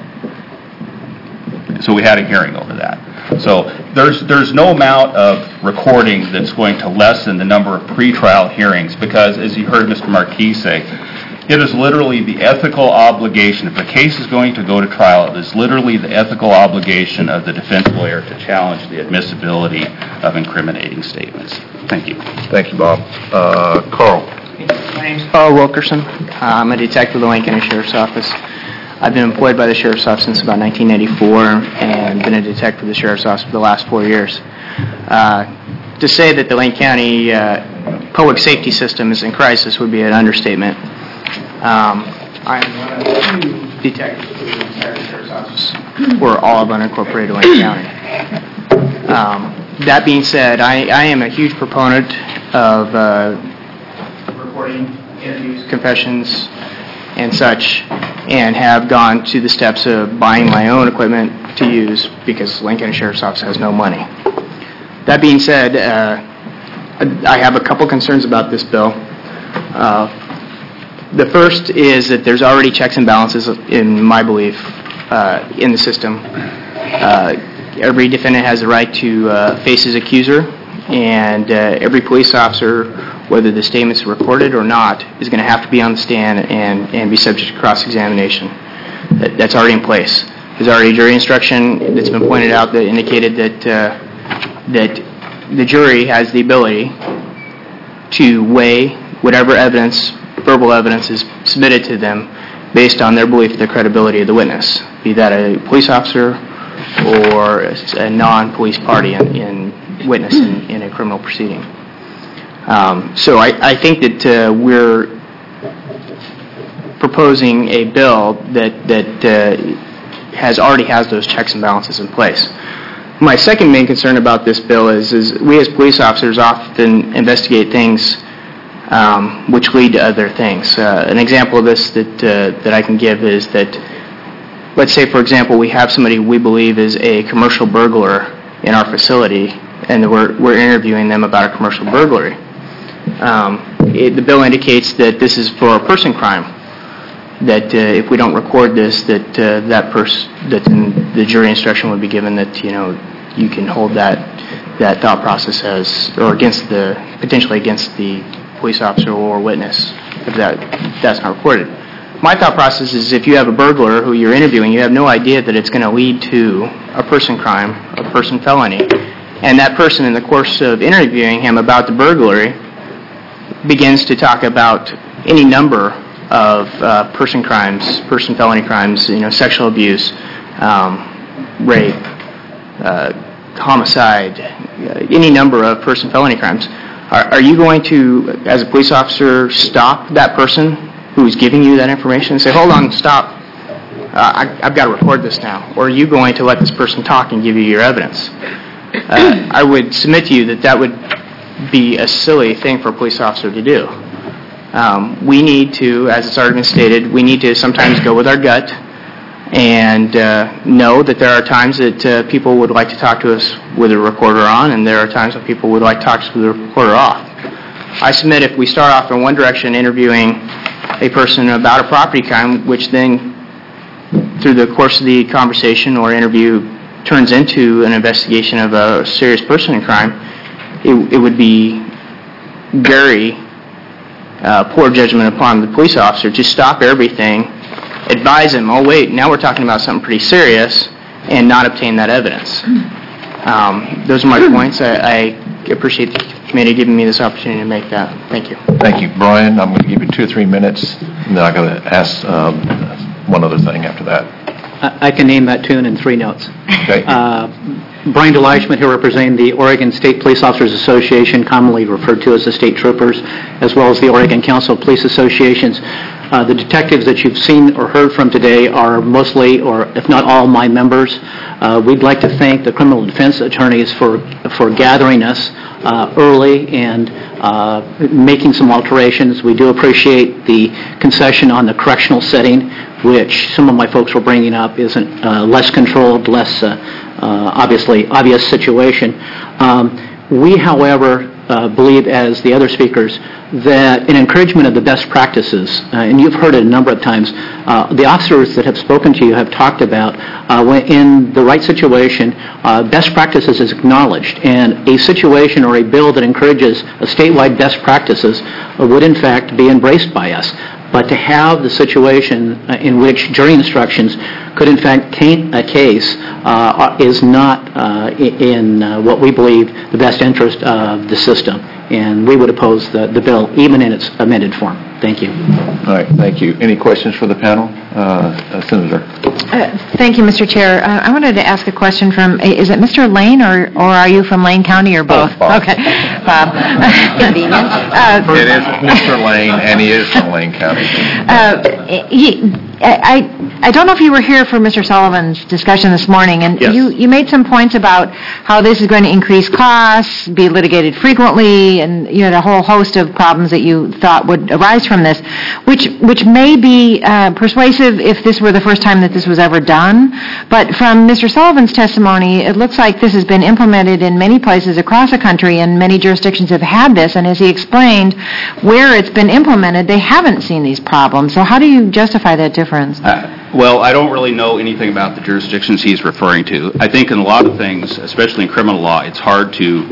So we had a hearing over that. So there's there's no amount of recording that's going to lessen the number of pretrial hearings, because, as you heard Mister Marquis say, it is literally the ethical obligation. If a case is going to go to trial, it is literally the ethical obligation of the defense lawyer to challenge the admissibility of incriminating statements. Thank you. Thank you, Bob. Uh, Carl. My name's Carl Wilkerson. Uh, I'm a detective with the Lane County Sheriff's Office. I've been employed by the Sheriff's Office since about nineteen ninety-four and been a detective with the Sheriff's Office for the last four years. Uh, to say that the Lane County uh, public safety system is in crisis would be an understatement. Um, I'm one of two detectives with the entire Sheriff's Office for all of unincorporated Lane County. Um, that being said, I, I am a huge proponent of uh, recording interviews, confessions, and such, and have gone to the steps of buying my own equipment to use because Lane County Sheriff's Office has no money. That being said, uh, I have a couple concerns about this bill. Uh, The first is that there's already checks and balances, in my belief, uh, in the system. Uh, every defendant has the right to uh, face his accuser, and uh, every police officer, whether the statement's recorded or not, is going to have to be on the stand and, and be subject to cross-examination. That, that's already in place. There's already jury instruction that's been pointed out that indicated that uh, that the jury has the ability to weigh whatever evidence, verbal evidence, is submitted to them based on their belief of the credibility of the witness, be that a police officer or a non-police party in, in witness in, in a criminal proceeding. Um, so I, I think that uh, we're proposing a bill that that uh, has already has those checks and balances in place. My second main concern about this bill is, is we as police officers often investigate things um, which lead to other things. Uh, an example of this that uh, that I can give is that, let's say, for example, we have somebody we believe is a commercial burglar in our facility, and we're, we're interviewing them about a commercial burglary. Um, it, the bill indicates that this is for a person crime, that uh, if we don't record this, that uh, that person, that the jury instruction would be given that, you know, you can hold that that thought process as, or against the, potentially against the police officer or witness, if that that's not recorded. My thought process is if you have a burglar who you're interviewing, you have no idea that it's going to lead to a person crime, a person felony, and that person, in the course of interviewing him about the burglary, begins to talk about any number of uh, person crimes, person felony crimes, you know, sexual abuse, um, rape, uh, homicide, uh, any number of person felony crimes. Are, are you going to, as a police officer, stop that person who is giving you that information and say, hold on, stop, uh, I, I've got to record this now? Or are you going to let this person talk and give you your evidence? Uh, I would submit to you that that would be a silly thing for a police officer to do. Um, we need to, as it's already been stated, we need to sometimes go with our gut and uh, know that there are times that uh, people would like to talk to us with a recorder on, and there are times when people would like to talk to us with a recorder off. I submit if we start off in one direction interviewing a person about a property crime, which then through the course of the conversation or interview turns into an investigation of a serious person in crime, it, it would be very uh, poor judgment upon the police officer to stop everything, advise him, oh wait, now we're talking about something pretty serious, and not obtain that evidence. Um, those are my points. I, I appreciate the committee giving me this opportunity to make that. Thank you. Thank you, Brian. I'm going to give you two or three minutes, and then I'm going to ask um, one other thing after that. I, I can name that tune in three notes. Okay. Uh, Brian DeLeichman here representing the Oregon State Police Officers Association, commonly referred to as the State Troopers, as well as the Oregon Council of Police Associations. Uh, the detectives that you've seen or heard from today are mostly, or if not all, my members. Uh, we'd like to thank the criminal defense attorneys for for gathering us uh, early and uh, making some alterations. We do appreciate the concession on the correctional setting, which some of my folks were bringing up is a uh, less controlled, less uh, uh, obviously obvious situation. Um, we, however, uh, believe, as the other speakers, that an encouragement of the best practices, uh, and you've heard it a number of times, uh, the officers that have spoken to you have talked about uh, when in the right situation, uh, best practices is acknowledged, and a situation or a bill that encourages a statewide best practices uh, would in fact be embraced by us. But to have the situation uh, in which jury instructions could in fact taint a case uh, is not uh, in uh, what we believe the best interest of the system. And we would oppose the, the bill, even in its amended form. Thank you. All right, thank you. Any questions for the panel? Uh, uh, Senator. Uh, thank you, Mister Chair. Uh, I wanted to ask a question from, is it Mister Lane, or, or are you from Lane County, or both? Oh, Bob. Okay. Bob. Convenient. Uh, it is Mister Lane, and he is from Lane County. Uh, he, I, I don't know if you were here for Mister Sullivan's discussion this morning, and yes. you, you made some points about how this is going to increase costs, be litigated frequently, and you had a whole host of problems that you thought would arise from this, which which may be uh, persuasive if this were the first time that this was ever done. But from Mister Sullivan's testimony, it looks like this has been implemented in many places across the country, and many jurisdictions have had this. And as he explained, where it's been implemented, they haven't seen these problems. So how do you justify that difference? Uh, Well, I don't really know anything about the jurisdictions he's referring to. I think in a lot of things, especially in criminal law, it's hard to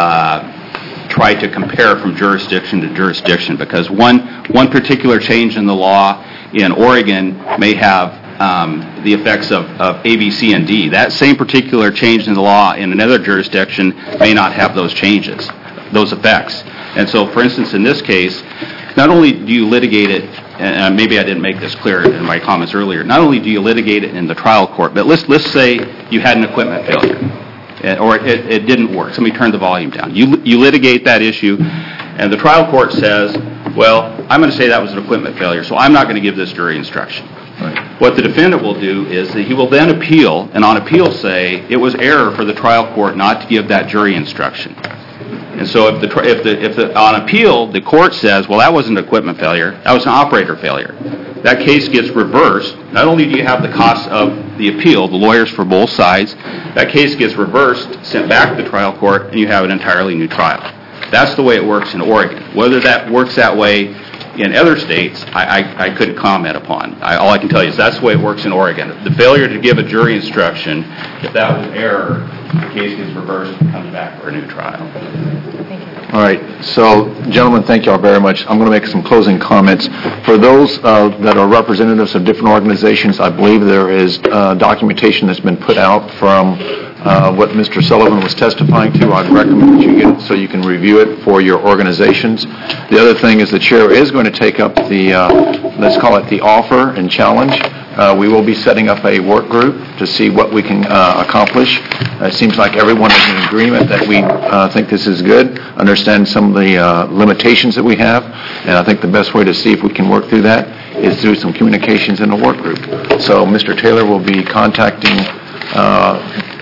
uh, try to compare from jurisdiction to jurisdiction because one one particular change in the law in Oregon may have um, the effects of, of A, B, C, and D. That same particular change in the law in another jurisdiction may not have those changes, those effects. And so, for instance, in this case, not only do you litigate it, and maybe I didn't make this clear in my comments earlier, not only do you litigate it in the trial court, but let's let's say you had an equipment failure, or it, it didn't work. Somebody turned the volume down. You you litigate that issue, and the trial court says, well, I'm going to say that was an equipment failure, so I'm not going to give this jury instruction. Right. What the defendant will do is that he will then appeal, and on appeal say it was error for the trial court not to give that jury instruction. And so if the if the if the on appeal the court says, well, that wasn't an equipment failure, that was an operator failure, that case gets reversed. Not only do you have the cost of the appeal, the lawyers for both sides, that case gets reversed, sent back to the trial court, and you have an entirely new trial. That's the way it works in Oregon. Whether that works that way in other states, I, I, I couldn't comment upon. I, all I can tell you is that's the way it works in Oregon. The failure to give a jury instruction, if that was error, the case gets reversed and comes back for a new trial. Thank you. All right. So, gentlemen, thank you all very much. I'm going to make some closing comments. For those uh, that are representatives of different organizations, I believe there is uh, documentation that's been put out from uh, what Mister Sullivan was testifying to. I'd recommend that you get it so you can review it for your organizations. The other thing is the chair is going to take up the, uh, let's call it the offer and challenge. Uh, we will be setting up a work group to see what we can uh, accomplish. Uh, it seems like everyone is in agreement that we uh, think this is good, understand some of the uh, limitations that we have, and I think the best way to see if we can work through that is through some communications in a work group. So Mister Taylor will be contacting uh,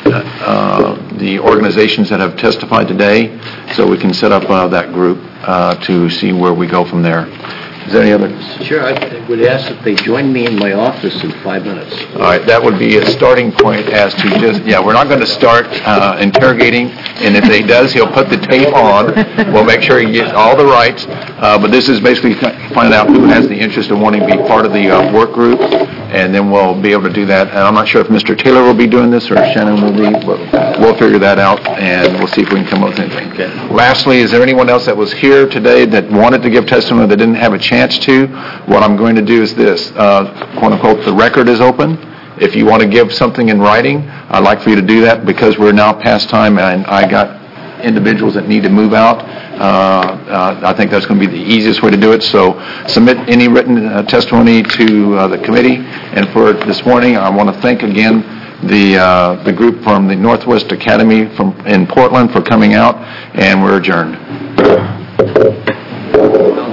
uh, the organizations that have testified today so we can set up uh, that group uh, to see where we go from there. Is there any other? Sure, I would ask that they join me in my office in five minutes. All right, that would be a starting point as to just, yeah, we're not going to start uh, interrogating, and if he does, he'll put the tape on. We'll make sure he gets all the rights, uh, but this is basically find out who has the interest in wanting to be part of the uh, work group, and then we'll be able to do that. And I'm not sure if Mister Taylor will be doing this or if Shannon will be, but we'll figure that out, and we'll see if we can come up with anything. Okay. Lastly, is there anyone else that was here today that wanted to give testimony that didn't have a chance to? What I'm going to do is this, uh, quote unquote, the record is open. If you want to give something in writing, I'd like for you to do that because we're now past time and I got individuals that need to move out. Uh, uh, I think that's going to be the easiest way to do it. So submit any written uh, testimony to uh, the committee. And for this morning, I want to thank again the uh, the group from the Northwest Academy from in Portland for coming out, and we're adjourned.